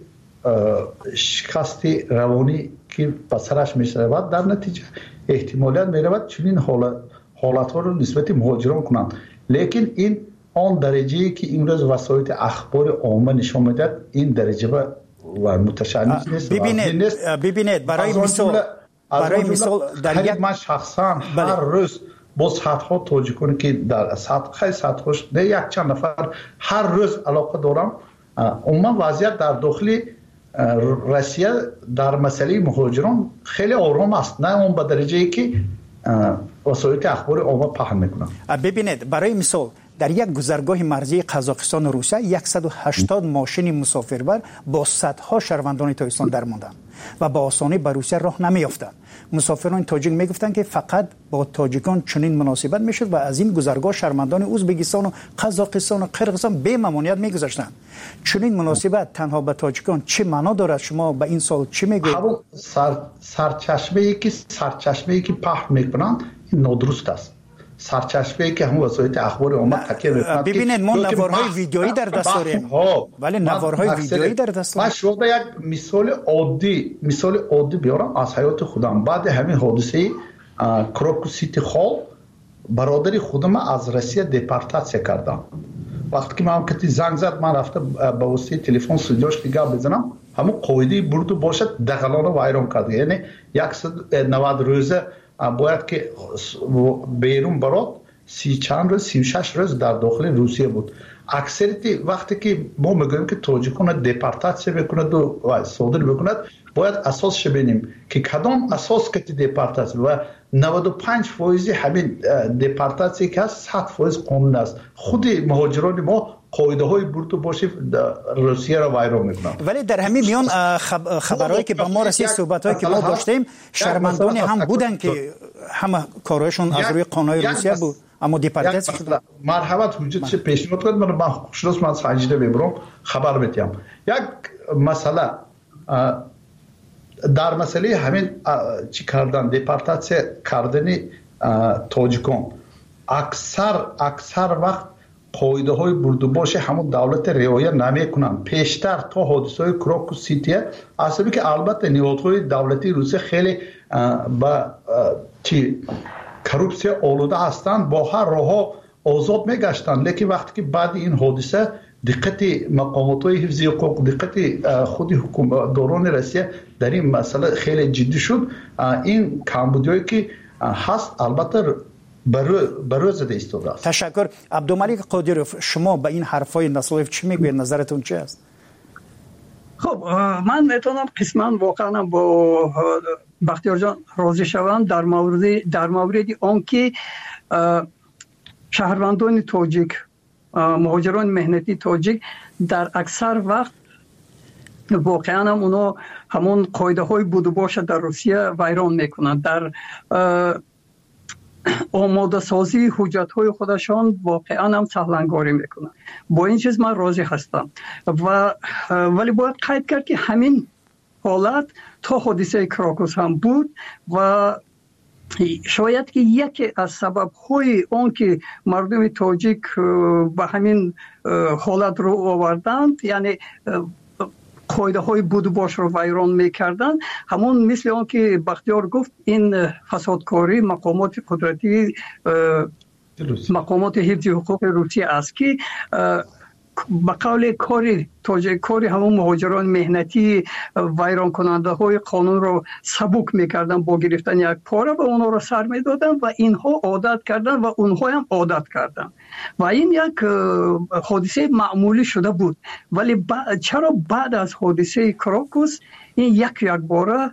شکست روانی که به سرش می‌شود، در نتیجه احتمالیت می‌رود چنین حالت حالت‌ها رو نسبت مهاجران کنند، لیکن این آن درجه‌ای که امروز وسایل اخبار عامه نشان می‌دهد این درجه و متشنج نیست. ببینید ببینید برای مثال برای مثال در یک من شخصا هر روز با صدها تاجیکانی که در صد خیلی صدهاش نه یک چند نفر هر روز علاقه دارم، عموما وضعیت در داخل روسیه در مسئله مهاجران خیلی آرام است، نه اون به درجه‌ای که وسایل اخبار عامه پهن میکنن. ببینید برای مثال در یک گذرگاه مرزی قزاقستان و روسیه صد و هشتاد ماشین مسافربر با صدها شهروندان تاجیکستان در ماندند و با آسانی به روسیه راه نمیافتند. مسافران تاجیک میگفتند که فقط با تاجیکان چنین مناسبت میشد و از این گذرگاه شهروندان ازبکستان و قزاقستان و قرقیزستان به ممانعت میگذاشتند. چنین مناسبت تنها به تاجیکان چه معنا دارد؟ شما به این سال چی میگویید؟ سر سرچشمه‌ای که سرچشمه‌ای که پخش میکنند این نادرست است. سرچشمه‌ای که هم وسایل اخبار عامه تکیه می‌کنند. ببینید ما نوارهای ویدیویی در دست داریم، ولی نوارهای ویدیویی در دست داریم. من شما یک مثال عادی مثال عادی بیارم از حیات خودم. بعد همین حادثه کراکو سیتی خال برادر خودم از روسیه دپورتاسیون کردم. وقتی که من کتی زنگ زد من رفتم با واسطه تلفن صداش دیگه بزنم، همون قاعده برد و باشد دغلانه وایران کرد. یعنی صد و نود روزه باید که بیرون برات سی چند روز سی و شش روز در داخل روسیه بود. اکثریت وقتی که ما میگوییم که تاجیکان دپورتاسیون بکند و صادر بکند، باید اساسش ببینیم که کدام اساس که دپورتاسیون و نود و پنج درصد همین دپورتاسیون که هست صد درصد قانون است. خود مهاجران ما قاعده های برد و باش روسیه را ویران میکنند. ولی در همین میان خبرهایی که به ما رسید، صحبت‌هایی که ما داشتیم، شرمندانی هم بودن که همه کارهایشون از روی قانون‌های روسیه بود، اما دیپارتیت شد. مرحبت حجت چه پیشنهاد کرد، من با خوشناس من سنجیده میبرم خبر بدم. یک مسئله در مسئله همین چی کردن، دیپارتاسیون کردن تاجیکان، اکثر اکثر وقت قاعده های برد و باش همون دولت رعایت نمیکنن. پیشتر تا حادثه های کراکوس سیتی اصلا که البته نهادهای دولتی روسیه خیلی با چی کروپسی آلوده هستند، با هر راه آزاد میگشتن، لیکن وقتی که بعد این حادثه دقت مقامات های حفظی حقوق، دقت خود حکومتداران روسیه در این مسئله خیلی جدی شد. این کمبودیایی که هست البته برای زده ایستاده است. تشکر. عبدالملک قادروف، شما به این حرفای نسلوف چی میگوید؟ نظرتون چی است؟ خب من میتونم قسما واقعا با بختیار جان راضی شوم در مورد در مورد آن که شهروندان تاجیک، مهاجران مهنتی تاجیک در اکثر وقت واقعا هم اونا همون قاعده های بود و باش در روسیه ویران میکنند. در آماده سازی حجت های خودشان واقعا هم سهلنگاری میکنند. با این چیز من راضی هستم و ولی باید قید کرد که همین حالت تا حادثه کراکوس هم بود و شاید که یکی از سبب های اون که مردم تاجیک به همین حالت رو آوردند، یعنی قاعده های بود و باش رو ویران میکردن، همون مثل اون که بختیار گفت، این فسادکاری مقامات قدرتی مقامات حفظی حقوق روسیه است که به قول کاری تاجیک کاری همون مهاجران مهنتی ویران کننده های قانون رو سبک میکردن با گرفتن یک پاره و اونها رو سر میدادن و اینها عادت کردن و اونها هم عادت کردن و این یک حادثه معمولی شده بود. ولی با... چرا بعد از حادثه کراکوس این یک یک باره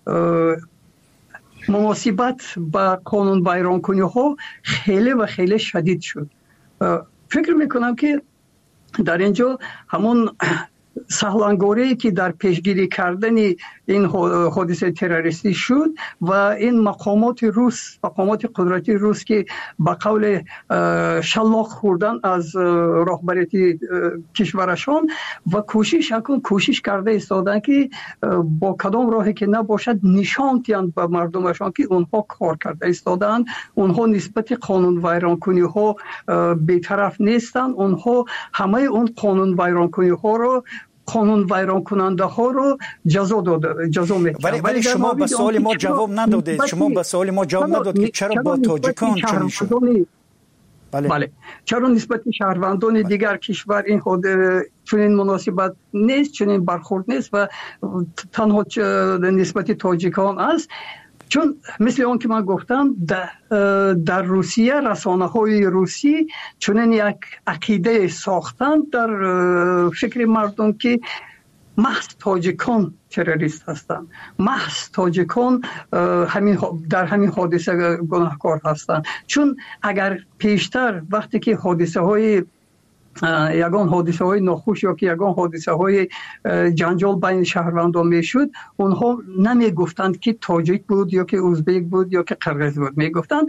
مناسبت با قانون ویران کنی ها خیلی و خیلی شدید شد. فکر میکنم که در اینجا همون سهلنگاری که در پیشگیری کردن این حادثه تروریستی شد و این مقامات روس، مقامات قدرتی روس که با قول شلاق خوردن از رهبری کشورشان و کوشش کن کوشش کرده ایستادن که با کدام راهی که نباشد نشان دهند به مردمشان که اونها کار کرده ایستادن، اونها نسبت قانون ویران کنی ها بی‌طرف نیستند، اونها همه اون قانون ویران کنی ها رو قانون ویران کننده ها رو جزا داده، جزا میکنند. ولی ولی شما به سوال ما جواب ندادید. شما به سوال ما جواب ندادید که چرا با تاجیکان چنین شد. بله. بله. چرا نسبت شهروندان دیگر کشور این خود چنین مناسبت نیست، چنین برخورد نیست و تنها نسبت تاجیکان است؟ چون مثل اون که من گفتم در, در روسیه رسانه های روسی چنین یک عقیده ساختن در فکر مردم که محض تاجیکان تروریست هستند، محض تاجیکان همین در همین حادثه گناهکار هستند. چون اگر پیشتر وقتی که حادثه های یگان حادثه های ناخوش یا که یگان حادثه های جنجال بین شهروندان میشد، اونها نمی گفتند که تاجیک بود یا که ازبک بود یا که قرغیز بود، می گفتند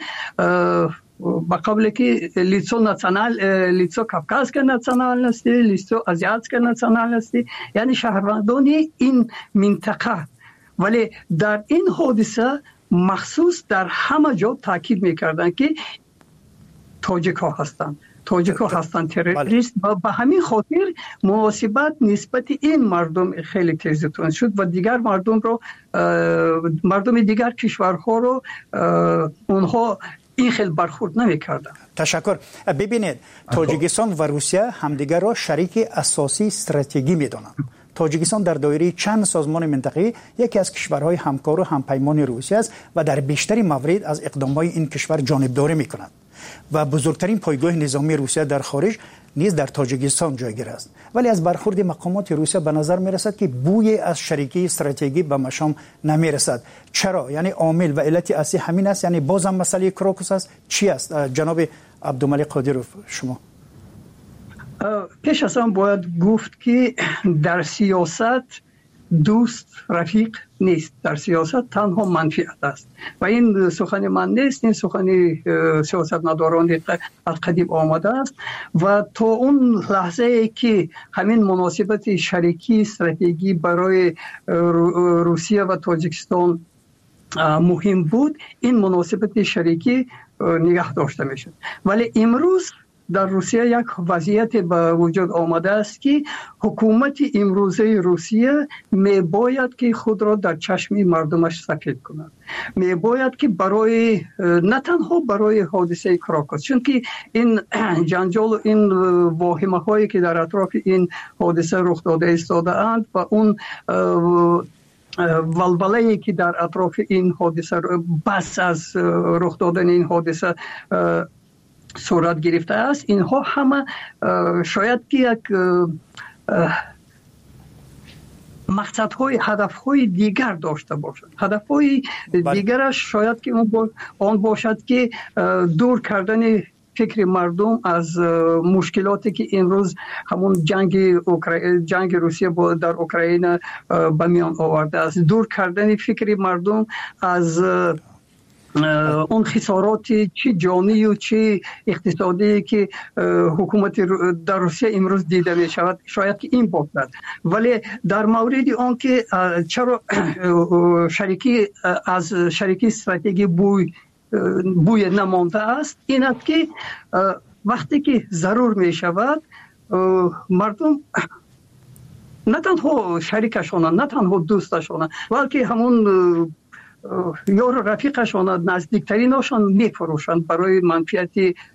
با قبل که لیتسو ناسیونال، لیتسو کافکاسکا ناسیونالستی، لیتسو آزیاتسکا ناسیونالستی، یعنی شهروندان این منطقه. ولی در این حادثه مخصوص در همه جا تاکید میکردند که تاجیک ها هستند، تاجیک ها هستند تروریست و به همین خاطر مناسبت نسبت این مردم خیلی تیزتون شد و دیگر مردم رو، مردم دیگر کشورها رو اونها این خیلی برخورد نمی‌کردن. تشکر. ببینید تاجیکستان و روسیه همدیگر را شریک اساسی استراتژیکی می‌دانند. تاجیکستان در دایره چند سازمان منطقه‌ای یکی از کشورهای همکار و همپیمان روسیه است و در بیشتر موارد از اقدامات این کشور جانبداری می‌کند و بزرگترین پایگاه نظامی روسیه در خارج نیز در تاجیکستان جایگیر است. ولی از برخورد مقامات روسیه به نظر می‌رسد که بوی از شریکی استراتژیکی به مشام نمی‌رسد. چرا؟ یعنی عامل و علت اصلی همین است؟ یعنی بازم مسئله کراکوس است؟ چی است؟ جناب عبدالملک قادروف، شما پیش از آن باید گفت که در سیاست دوست رفیق نیست، در سیاست تنها منفعت است و این سخن من نیست، این سخن سیاستمداران از قدیم آمده است و تا اون لحظه ای که همین مناسبت شریکی استراتژی برای روسیه و تاجیکستان مهم بود، این مناسبت شریکی نگاه داشته میشد. ولی امروز در روسیه یک وضعیت به وجود آمده است که حکومت امروزه روسیه می باید که خود را در چشم مردمش سفید کند، می باید که برای نه تنها برای حادثه کراکوس، چون که این جنجال و این واهمه هایی که در اطراف این حادثه رخ داده ایستاده اند و اون ولوله‌ای که در اطراف این حادثه بس از رخ دادن این حادثه صورت گرفته است، اینها همه شاید که یک مقصدهای هدفهای دیگر داشته باشد. هدفهای دیگرش شاید که آن باشد که دور کردن فکر مردم از مشکلاتی که امروز همون جنگ جنگ روسیه در اوکراین به میان آورده است، دور کردن فکر مردم از اون خسارات چه جانی و چه اقتصادی که حکومت در روسیه امروز دیده می شود، شاید که این باشد. ولی در مورد آن که چرا شریکی از شریکی استراتژی بوی بوی نمانده است، این است که وقتی که ضرور می شود مردم نه تنها شریکشان نه تنها دوستشان بلکه همون یار رفیقشان نزدیکترینشان میفروشند برای منفعت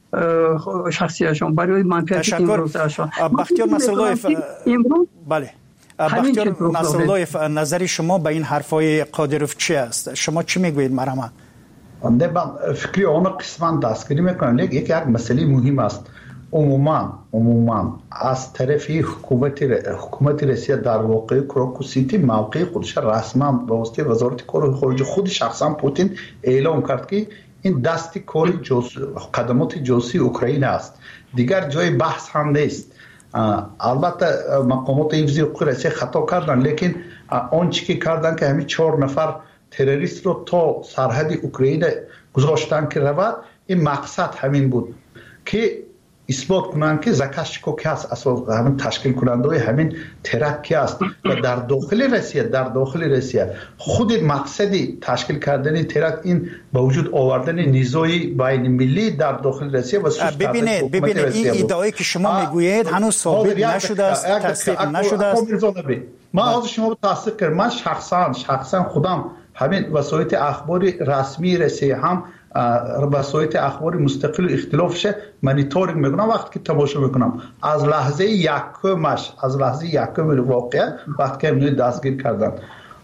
شخصیشان، برای منفعت امروزشان. بختیار نصراللهیف، بله بختیار نصراللهیف، نظر شما به این حرفای قادروف چی است؟ شما چی میگویید مرحبا؟ نه من فکری آن قسمت دستگیری میکنم. یک یک مسئله مهم است. عموما عموما از طرف حکومت حکومت روسیه در واقع کراکوسیتی موقع خودش رسما به واسطه وزارت کار خارجه خود شخصا پوتین اعلام کرد که این دست کار جاسوسی قدمات جاسوسی اوکراین است، دیگر جای بحث هم نیست. البته مقامات حفظی حقوق روسیه خطا کردن، لیکن آنچه که کردن که همین چهار نفر تروریست رو تا سرحد اوکراین گذاشتن که رود، این مقصد همین بود که اثبات کنند که زاکاشچیکو که است، اساس همین تشکیل کننده همین ترک است و در داخل روسیه در داخل روسیه خود مقصدی تشکیل کردن ترک این با وجود آوردن نیزوی بین ملی در داخل روسیه و ببینید ببینید این ادعایی که شما میگویید هنوز ثابت نشده است، تصدیق نشده است. من از شما تصدیق کردم. من شخصا شخصا خودم همین وسایل اخباری رسمی روسیه هم وسایل اخباری مستقل و اختلافش مانیتورینگ میکنم. وقتی که تماشا میکنم از لحظه یکمش از لحظه یکم واقعا وقتی که اینو دستگیر کردن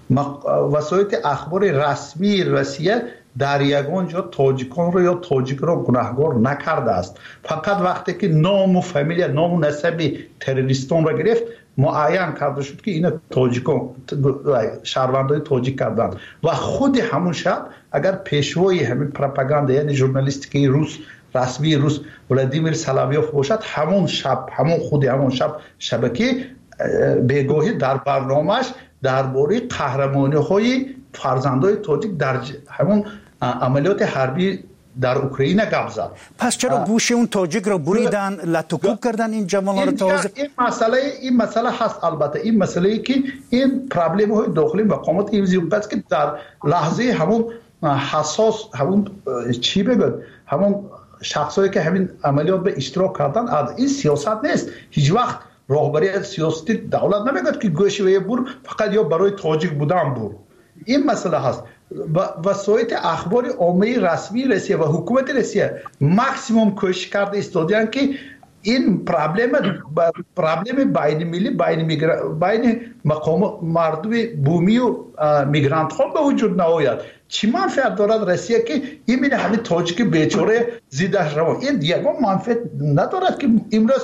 وسایل اخباری رسمی روسیه در یگان جا تاجیکان رو یا تاجیک رو گناهکار نکرده است. فقط وقتی که نام و فامیل نام و نسب تروریستان رو گرفت معین کرده شد که این تاجیکان شهروندای تاجیک کردند و خود همون شب اگر پیشوای همین پروپاگاندا یعنی ژورنالیستیکی روس رسمی روس ولادیمیر سلاویوف باشد، همون شب همون خود همون شب شبکه بیگاهی در برنامه‌اش درباره قهرمانی‌های فرزندای تاجیک در همون عملیات حربی در اوکراین گپ زد. پس چرا گوش اون تاجیک رو بریدن، لطوکوب کردن این جوان‌ها رو تازه؟ این مسئله این مسئله هست. البته این مسئله ای که این پرابلم های داخلی مقامات حفظی است که در لحظه همون حساس همون چی بگم همون شخصایی که همین عملیات به اشتراک کردن، از این سیاست نیست. هیچ وقت راهبری سیاسی دولت نمیگه که گوش و بور فقط یا برای تاجیک بودن بور. این مسئله هست. وسایل اخبار عامه رسمی روسیه و حکومت روسیه ماکسیموم کوشش کرده استادیان که این پرابلم پرابلم بین ملی بین بین مقام مردم بومی و میگرانت ها به وجود نیاید. چی منفعت دارد روسیه که این همین تاجیک بیچاره زیدش رو این دیگه منفعت ندارد که امروز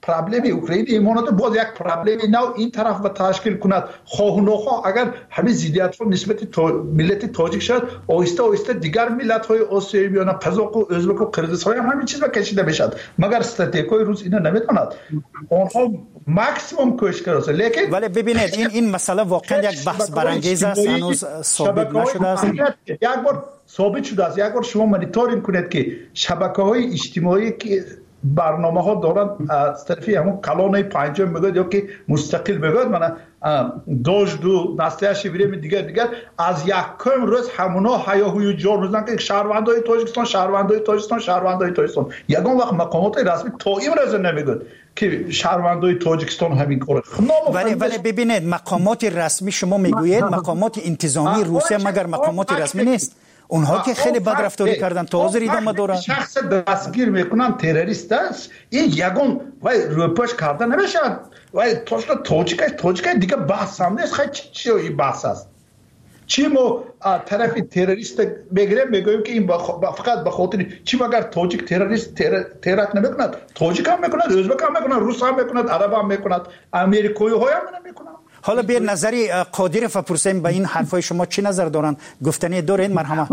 پرابلم اوکراین ایمانات باز یک پرابلم نو این طرف و تشکیل کند خواه و نخواه اگر همین زیدیت ها نسبت تا ملت تاجیک شد آهسته آهسته دیگر ملت های آسیایی بیان قزاق و ازبک و قرقیزستان هم همین چیز را کشیده بشد مگر استراتژی روس اینا نمیتواند آنها ماکسیمم کوشش کرده لیکن ولی ببینید این این مسئله واقعا یک بحث برانگیز است هنوز ثابت نشده است یک بار ثابت شده است یک بار شما مانیتورینگ کنید که شبکه‌های اجتماعی که برنامه ها دارن از طرفی همون کلانه پنجم میگوید یا که مستقل میگوید من داشت دو نسله شیبیریم دیگر دیگر از یک کم روز همونا هیاهوی جار میزنن که شهروندای تاجیکستان شهروندای تاجیکستان شهروندای تاجیکستان یگان وقت مقامات رسمی تا این روز نمیگوید که شهروندای تاجیکستان همین کار ولی ولی ببینید مقامات رسمی شما میگویید مقامات انتظامی روسیه مگر مقامات رسمی نیست اونها که خیلی بد رفتاری کردن تا حاضر ادامه دارن شخص دستگیر میکنن تروریست است این یگان وای روپاش کرده نمیشد وای توشلا توجیکش توجیکش دیگه بحث هم نیست خیلی چی این بحث است چی ما طرف تروریست بگیریم میگوییم که این فقط به خاطر چی اگر تاجیک تروریست ترور نمیکند تاجیک هم میکند ازبک هم میکند روس هم میکند عرب هم میکند امریکایی های هم نمیکند حالا بیر نظری قادر فپرسیم به این حرفای شما چی نظر دارن گفتنی دارین مرحمت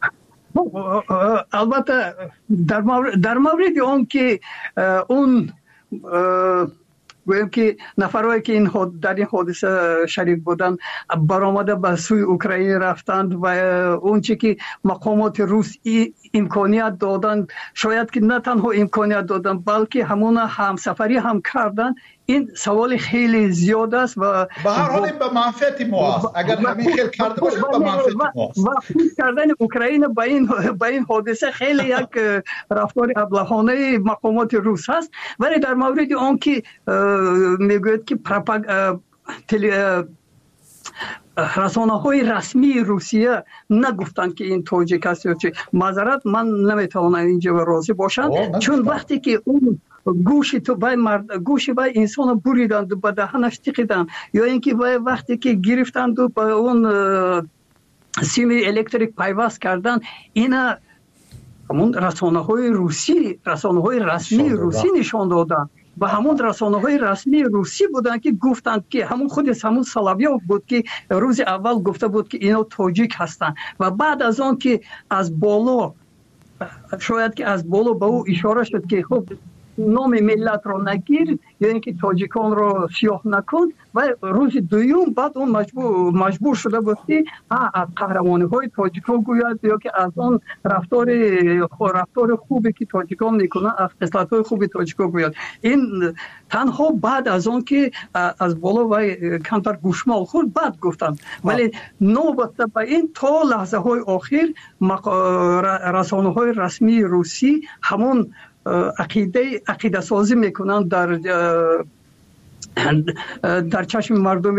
البته در مورد در مورد اون که اون گویم که نفرهایی که این در این حادثه شریک بودن برآمده به سوی اوکراین رفتند و اون چی که مقامات روس امکانیت دادن شاید که نه تنها امکانیت دادن بلکه همون همسفری هم کردن این سوال خیلی زیاد است و به هر حال به منفعت ما است اگر همین خیلی کرده باشه به منفعت ما است و خود کردن اوکراین با این با این حادثه خیلی یک رفتار ابلهانه مقامات روس است ولی در مورد آن که میگوید که پروپاگ رسانه های رسمی روسیه نگفتند که این تاجیک است یا چه معذرت من نمیتوانم اینجا راضی باشم چون وقتی که اون گوشی تو بای مرد گوشی بای انسان بریدند و به دهنش تکیدند یا اینکه وقتی که گرفتند و به اون سیم الکتریک پیوست کردن اینا همون رسانه های روسی رسانه های رسمی روسی نشان دادن و همون رسانه های رسمی روسی بودن که گفتند که همون خود همون سلاویوف بود که روز اول گفته بود که اینا تاجیک هستند و بعد از آن که از بالا شاید که از بالا به او اشاره شد که خب نام ملت رو نگیر یا اینکه تاجیکان رو سیاه نکن و روز دوم بعد اون مجبور مجبور شده بود که از قهرمانی های تاجیکان گوید یا که از اون رفتار رفتار خوبی که تاجیکان میکنن از خصلت های خوبی تاجیکان گوید این تنها بعد از اون که از بالا و کمتر گوشمال خورد بعد گفتن ولی نوبت به این تا لحظه های آخر رسانه های رسمی روسی همون عقیده عقیده سازی میکنن در در چشم مردم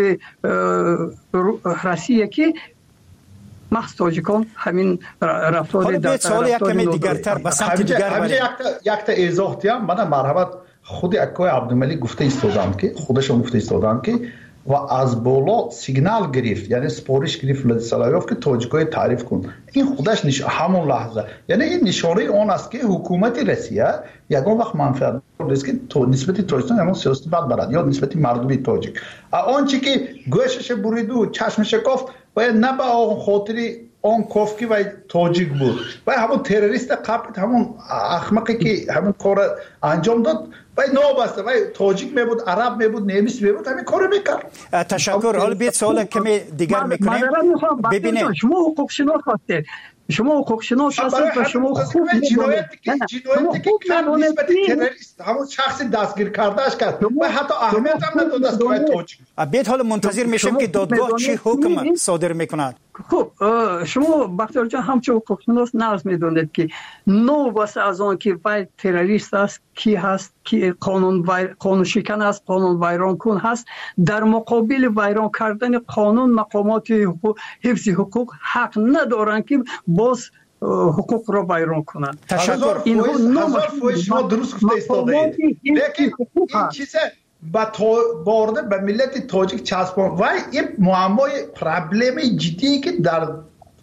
روسیه که محض تاجیکان همین رفتار در سوال یک کمی دیگرتر به سمت دیگر یک یک تا ایزاح دیم من مرحبت خود اکای عبدالملک گفته ایستادن که خودشون گفته ایستادن که و از بالا سیگنال گرفت یعنی سپارش گرفت ولادیسلاویوف که تاجیکای تعریف کن این خودش نش... همون لحظه یعنی این نشانه آن است که حکومت روسیه یگان وقت منفعت است که تو نسبت تاجیکستان همون سیاست بد برد یا نسبت مردم تاجیک آنچه که گوشش برید و چشمش کافت باید نه به آن خاطری آن کافکی و تاجیک بود و همون تروریست قبل همون احمقی که همون کار انجام داد و نابسته و تاجیک می بود عرب می بود نمیس می بود همین کارو میکرد تشکر حالا بیت سوال کمی دیگر میکنیم ببینید شما حقوق شناس هستید شما حقوق شناس هستید و شما خوب جنایتی که جنایتی که کرد نسبت تروریست همون شخص دستگیر کردهش کرد و حتی اهمیت هم نداد است که تاجیک بیت حالا منتظر میشیم که دادگاه چی حکم صادر میکند خب شما بختیار جان همچون حقوق شناس نرز میدونید که نو واسه از آن که وای تروریست است کی هست کی قانون وای قانون شکن است قانون ویران کن هست در مقابل ویران کردن قانون مقامات حفظ حقوق حق ندارن که باز حقوق را ویران کنند تشکر هزار فویش شما درست گفته ایستاده لیکن این چیزه با بارده به ملت تاجیک چسبان و این معمای پرابلم جدی که در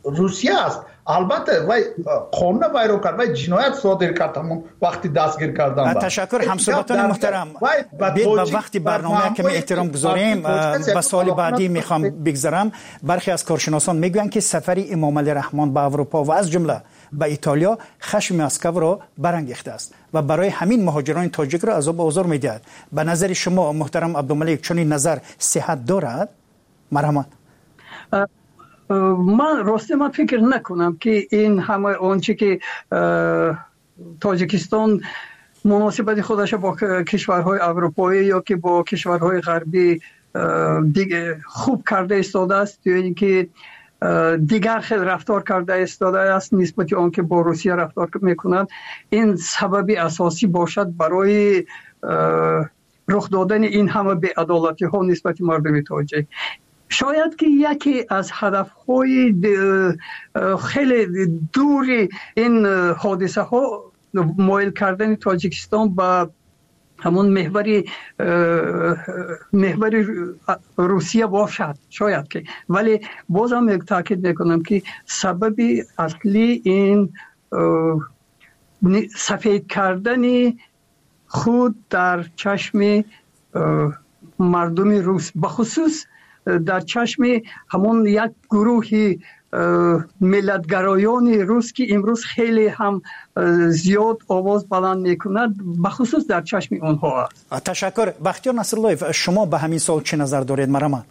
روسیه است. البته وای قانون وایرو کرد و جنایت صادر کرد همون وقتی دستگیر کردن. تشکر همصحبتان محترم. به وقتی برنامه کمی احترام گذاریم به سوال بعدی میخوام بگذرم. برخی از کارشناسان میگویند که سفر امام علی رحمان به اروپا و از جمله به ایتالیا خشم مسکو را برانگیخته است و برای همین مهاجران تاجیک را عذاب و آزار میدهد. به نظر شما محترم عبدالملک چنین نظر صحت دارد؟ مرحمت. من راستی من فکر نکنم که این همه آنچه که تاجیکستان مناسبت خودش با کشورهای اروپایی یا که با کشورهای غربی دیگه خوب کرده ایستاده است یا اینکه دیگر خیلی رفتار کرده ایستاده است نسبت آن که با روسیه رفتار میکنند، این سببی اساسی باشد برای رخ دادن این همه بی‌عدالتی ها نسبت مردم تاجیک. شاید که یکی از هدفهای خیلی دوری این حادثه ها مایل کردن تاجیکستان به همون محوری محوری روسیه باشد، شاید که، ولی بازم یک تاکید میکنم که سببی اصلی این سفید کردن خود در چشم مردم روس، بخصوص در چشم همون یک گروه ملتگرایان روس که امروز خیلی هم زیاد آواز بلند میکند، بخصوص در چشم اونها است. تشکر. بختیار نصرالله، شما به همین سوال چه نظر دارید؟ مرحمت.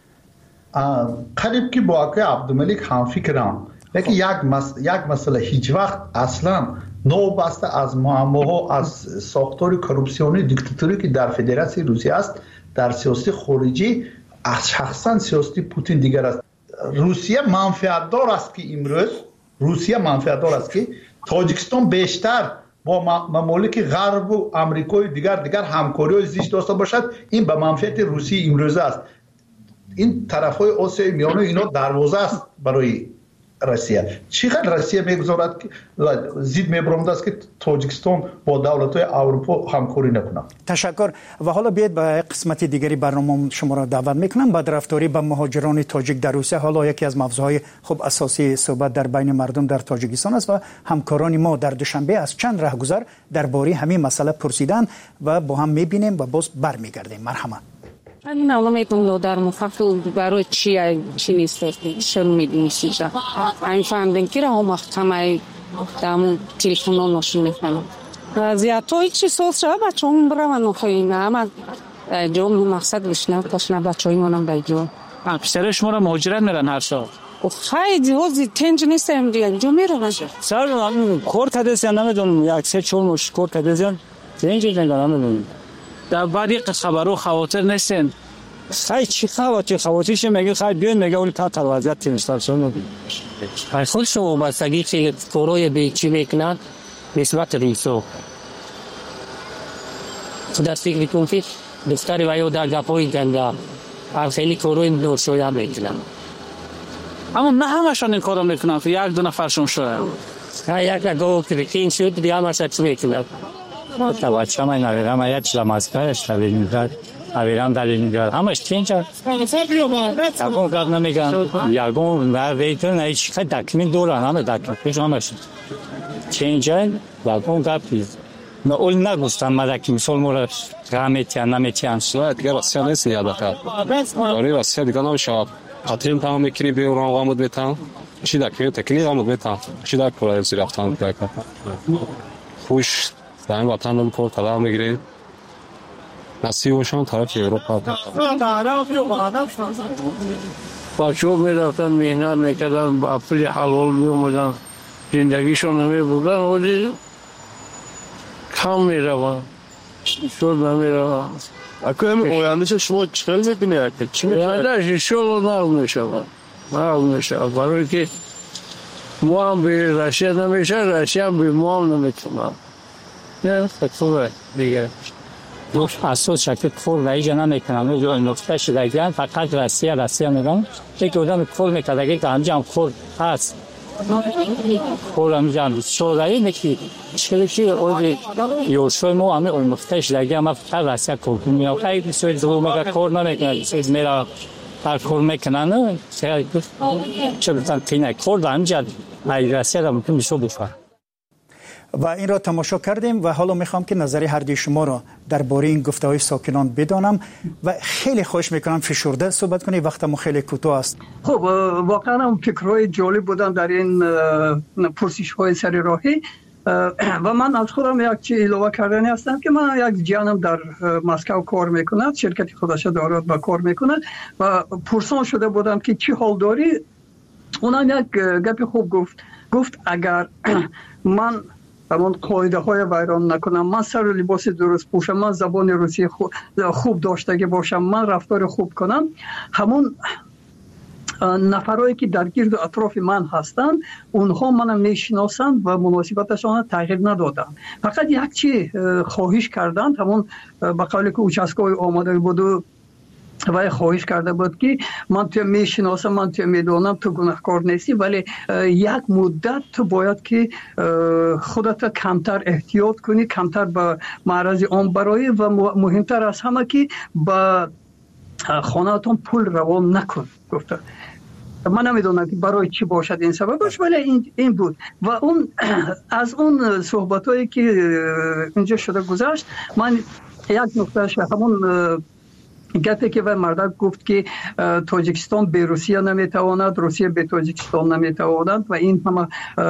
قریب که با آقای عبدالملک هم فکرم، لیکن یک مس... یک مسئله هیچ وقت اصلا نوبسته از معماها از ساختار کورپسیونی دیکتاتوری که در فدراسیون روسیه است در سیاست خارجی از شخصا سیاست پوتین دیگر است. روسیه منفعت دار است که امروز روسیه منفعت دار است که تاجیکستان بیشتر با ممالک غرب و آمریکای دیگر دیگر همکاری زیست داشته باشد. این به منفعت روسیه امروز است. این طرفهای آسیای میانه اینا دروازه است برای روسیه. چقدر روسیه میگذارد که زید میبرمد است که تاجیکستان با دولت‌های اروپا همکاری نکنه. تشکر. و حالا بیاید به قسمت دیگری برنامه شما را دعوت میکنم. بدرفتاری به مهاجران تاجیک در روسیه حالا یکی از موضوعهای خوب اساسی صحبت در بین مردم در تاجیکستان است و همکاران ما در دوشنبه از چند راهگذر درباره همین مسئله پرسیدن و با هم میبینیم و باز برمیگردیم. مرحمت. من نمی‌دونم در مفصل برای چی چی نیست چه می‌دونی چیزا این فهمیدن که راه محکمه دام تلفن نشون می‌کنم وضعیت‌های چی سوسه بچه‌م برام نخوینه اما جون مقصد بشنم تاشنا بچه‌ای منم بیجو پسر شما را مهاجرت میرن هر سال خیلی جوزی تنج نیستم دیگه جو میرن سر من کورت هدس نمیدونم یک سه چهار مش کورت هدس تنج نمیدونم در بعدی خبرو خواطر نیستن خیلی چی خواطر خواطرش میگه خیلی بیان میگه اون تا وضعیت تیمستان خیلی خود شما بستگی که فروی به چی میکنن نسبت ریسو خدا فکر میکنم که بستری وایو در گپوی گنده خیلی فروی دور شویا میکنن اما نه همشون این کارو میکنن که یک دو نفرشون شده یک لگو که این شد دیگه همش چی میکنن تا چه من نمیدونم اگه چه ماسکارش نمیدونم اویران دلیل میگه همش چینجا اون کار نمیگن یارگون و ویتون هیچ خیلی دکمین دوران همه دکمین پیش همش چینجا و اون کار پیز نه اول نگوستم مدکی مثل مورد رمیتیان نمیتیان سواد دیگه راستی نیست یاد بخیر آره راستی دیگه نمیشه خاطرم تمام میکنی به اون آمد بیتام چی دکمین تکنیک آمد بیتام چی دک پرای زیر افتان کرد خوش دائم وطن رو کار طلا میگیره نصیبشون طرف اروپا بچه‌ها میرفتن مهنت میکردن با پول حلال میومدن زندگیشون نمیبردن ولی کم میرون شد نمیرون اکو هم اویانش شما چخل میبینه چی میشه؟ شد نرم میشه نرم میشه برای که ما هم به روسیه نمیشه روسیه هم به ما هم نمیتونن نه خطوره دیگه دوست اساس شکل کور رای جنا میکنن جو نقطه شدگان فقط روسیه روسیه میگن یک آدم کور میکرده که انجام کور هست کور انجام شورای نکی چه چی اون یوشوی ما هم اون نقطه شدگان ما فقط روسیه کور میاد خیلی سوی دو مگه کور نمیکنه چیز میرا هر کار میکنن چه بزن تینک خورد همجد ایرسی را ممکن بشو بفر. و این را تماشا کردیم و حالا میخوام که نظری هر دوی شما را درباره این گفته های ساکنان بدانم و خیلی خوش میکنم فشرده صحبت کنی، وقت ما خیلی کوتاه است. خب واقعا هم فکرهای جالب بودن در این پرسش های سر راهی و من از خودم یک چیز اضافه کردنی هستم که من یک جانم در مسکو کار میکند، شرکت خودش دارد و کار میکند و پرسان شده بودم که چی حال داری. اونم یک گپ خوب گفت گفت اگر من همون قاعده های ویران نکنم، من سر لباس درست پوشم، من زبان روسی خوب داشته باشم، من رفتار خوب کنم، همون نفرایی که در گرد و اطراف من هستند اونها منم میشناسند و مناسبتشان تغییر ندادن. فقط یک چی خواهش کردند، همون به قولی که اوچسکوی آماده بود و و خواهش کرده بود که من تو میشناسم، من تو میدونم تو گناهکار نیستی، ولی یک مدت تو باید که خودت کمتر احتیاط کنی، کمتر به معرض آن برای و مهمتر از همه که به خانه‌تون پول روان نکن. گفته من نمیدونم که برای چی باشد این سببش، ولی این این بود. و اون از اون صحبتایی که اینجا شده گذشت، من یک نکتهش همون گفته که و مردک گفت که تاجیکستان به روسیه نمیتواند، روسیه به تاجیکستان نمیتواند و این همه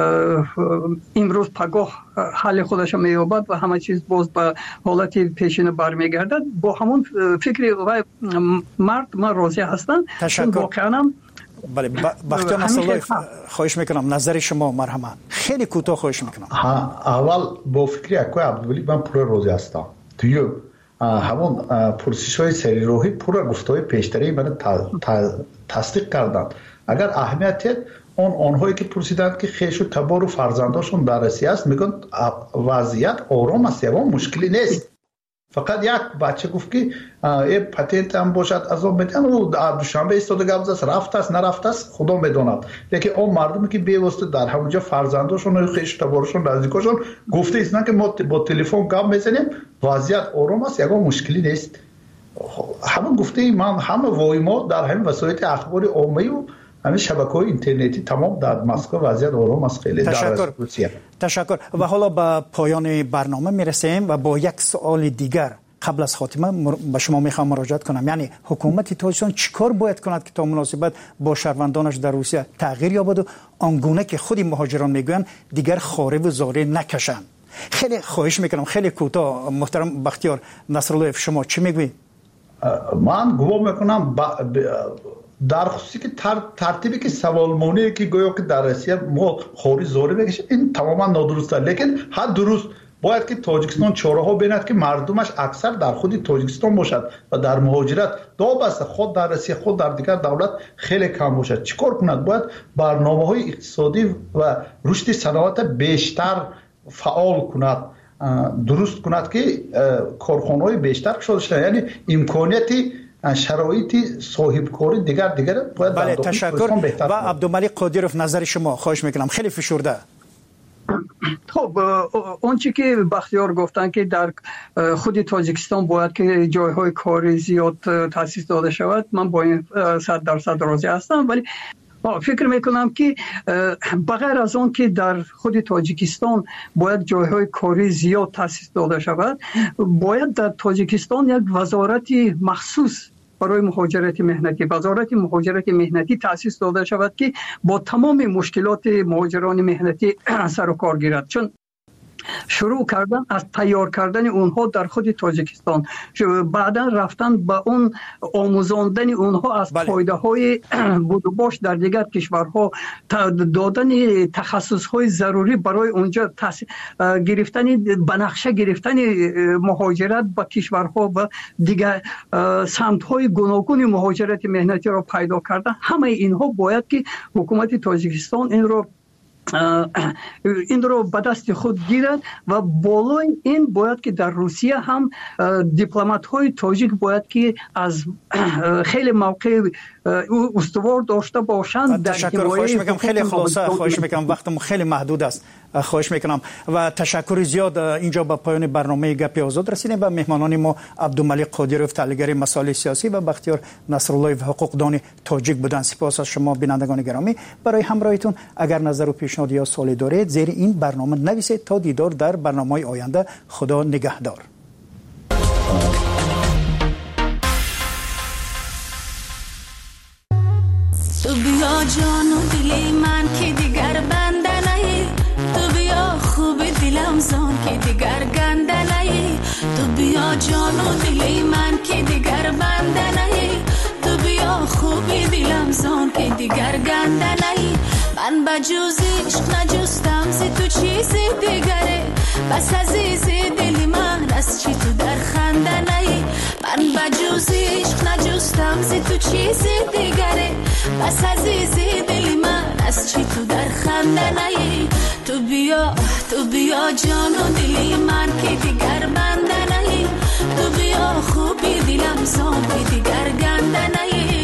امروز پگاه حل خودش مییابد و همه چیز باز به حالت پیشین برمیگردد. با همون فکری و مرد من راضی هستم. تشکر. بله بختیار نصرالله خواهش میکنم نظر شما مرحمت خیلی کوتاه خواهش میکنم. اول با فکری اکوی عبدالولی من پور راضی هستم. توی همون پرسش های سری روحی پور گفته های پیشتری من تصدیق کردن. اگر اهمیت اون آنهایی که پرسیدند که خیش و تبار و فرزنداشون در روسیه است میگن وضعیت آرام است، اما مشکلی نیست. فقط یک بچه گفت که این پتنت هم باشد از اون میدن و دوشنبه ایستاده گفت است رفت است نرفت است خدا میداند. لیکن اون مردمی که بیواسطه در همونجا فرزنداشون و خیش تبارشون نزدیکاشون گفته است نه که ما با تلفن گپ میزنیم وضعیت آرام است، یک مشکلی نیست. همون گفته من همه وایما در همین وسایل اخبار عامه و همین شبکه‌های اینترنتی تمام در مسکو وضعیت آرام است. خیلی تشکر. تشکر. و حالا به پایان برنامه میرسیم و با یک سوال دیگر قبل از خاتمه به شما میخوام مراجعه کنم. یعنی حکومت تاجیکستان چیکار باید کند که تا مناسبت با شهروندانش در روسیه تغییر یابد و آنگونه که خودی مهاجران میگویند دیگر خاره و زاره نکشند؟ خیلی خواهش میکنم خیلی کوتاه. محترم بختیار نصرالله شما چی میگویید؟ من گمان میکنم با در خصوصی که تر، ترتیبی که سوالمونی که گویا که در روسیه ما خوری زوری بکشیم این تماما نادرسته. لیکن هر درست باید که تاجیکستان چاره ها بیند که مردمش اکثر در خود تاجیکستان باشد و در مهاجرت دو بسته خود در روسیه خود در دیگر دولت خیلی کم باشد. چیکار کند؟ باید برنامه های اقتصادی و رشد صنعت بیشتر فعال کند، درست کند که کارخانه های بیشتر شده شد، یعنی امکانیتی شرایطی صاحب کاری دیگر دیگر باید. بله تشکر. و عبدالملک قادیروف نظر شما خواهش میکنم خیلی فشرده. خب اون چی که بختیار گفتن که در خود تاجیکستان باید که جایهای کاری زیاد تأسیس داده شود، من با این صد درصد راضی هستم. ولی فکر میکنم که بغیر از اون که در خود تاجیکستان باید جایهای کاری زیاد تأسیس داده شود، باید در تاجیکستان یک وزارت مخصوص برای مهاجرت مهنتی، وزارت مهاجرت مهنتی تأسیس داده شود که با تمام مشکلات مهاجران مهنتی سر و کار گیرد. چون شروع کردن از تیار کردن اونها در خود تاجیکستان، بعدا رفتن با اون آموزاندن اونها از فایده های بود و باش در دیگر کشورها، دادن تخصص های ضروری برای اونجا گرفتن بنقشه گرفتن مهاجرت با کشورها و دیگر سمت های گوناگون مهاجرت مهنتی را پیدا کردن. همه اینها باید که حکومت تاجیکستان این رو این رو به دست خود گیرد و بالای این باید که در روسیه هم دیپلمات های تاجیک باید که از خیلی موقع استوار داشته باشند. تشکر. خواهش میکنم خیلی خلاصه، خواهش میکنم وقتم خیلی محدود است، خواهش میکنم و تشکر زیاد. اینجا به پایان برنامه گپی آزاد رسیدیم و مهمانان ما عبدالملک قادروف تحلیلگر مسائل سیاسی و بختیار نصرالله حقوقدان تاجیک بودند. سپاس از شما بینندگان گرامی برای همراهیتون. اگر نظر و پیشنهاد یا سوالی دارید زیر این برنامه نویسید. تا دیدار در برنامه‌های آینده. خدا نگهدار. تو بیا جان و دلی من که دیگر بنده نهی، تو بیا خوب دلم زان که دیگر گنده نهی، تو بیا جان و دلی من که دیگر بنده نهی، تو بیا خوب دلم زان که دیگر گنده نهی. من به جز عشق نجستم زی تو چیزی دیگره، بس عزیز دلی من از چی تو در خنده نهی. من به جز عشق نجستم زی تو چیزی دیگره، بس عزیز دلی من از چی تو در خنده نهی. تو بیا تو بیا جان و دلی من که دیگر بنده نهی، تو بیا خوبی دلم زان که دیگر گنده نهی.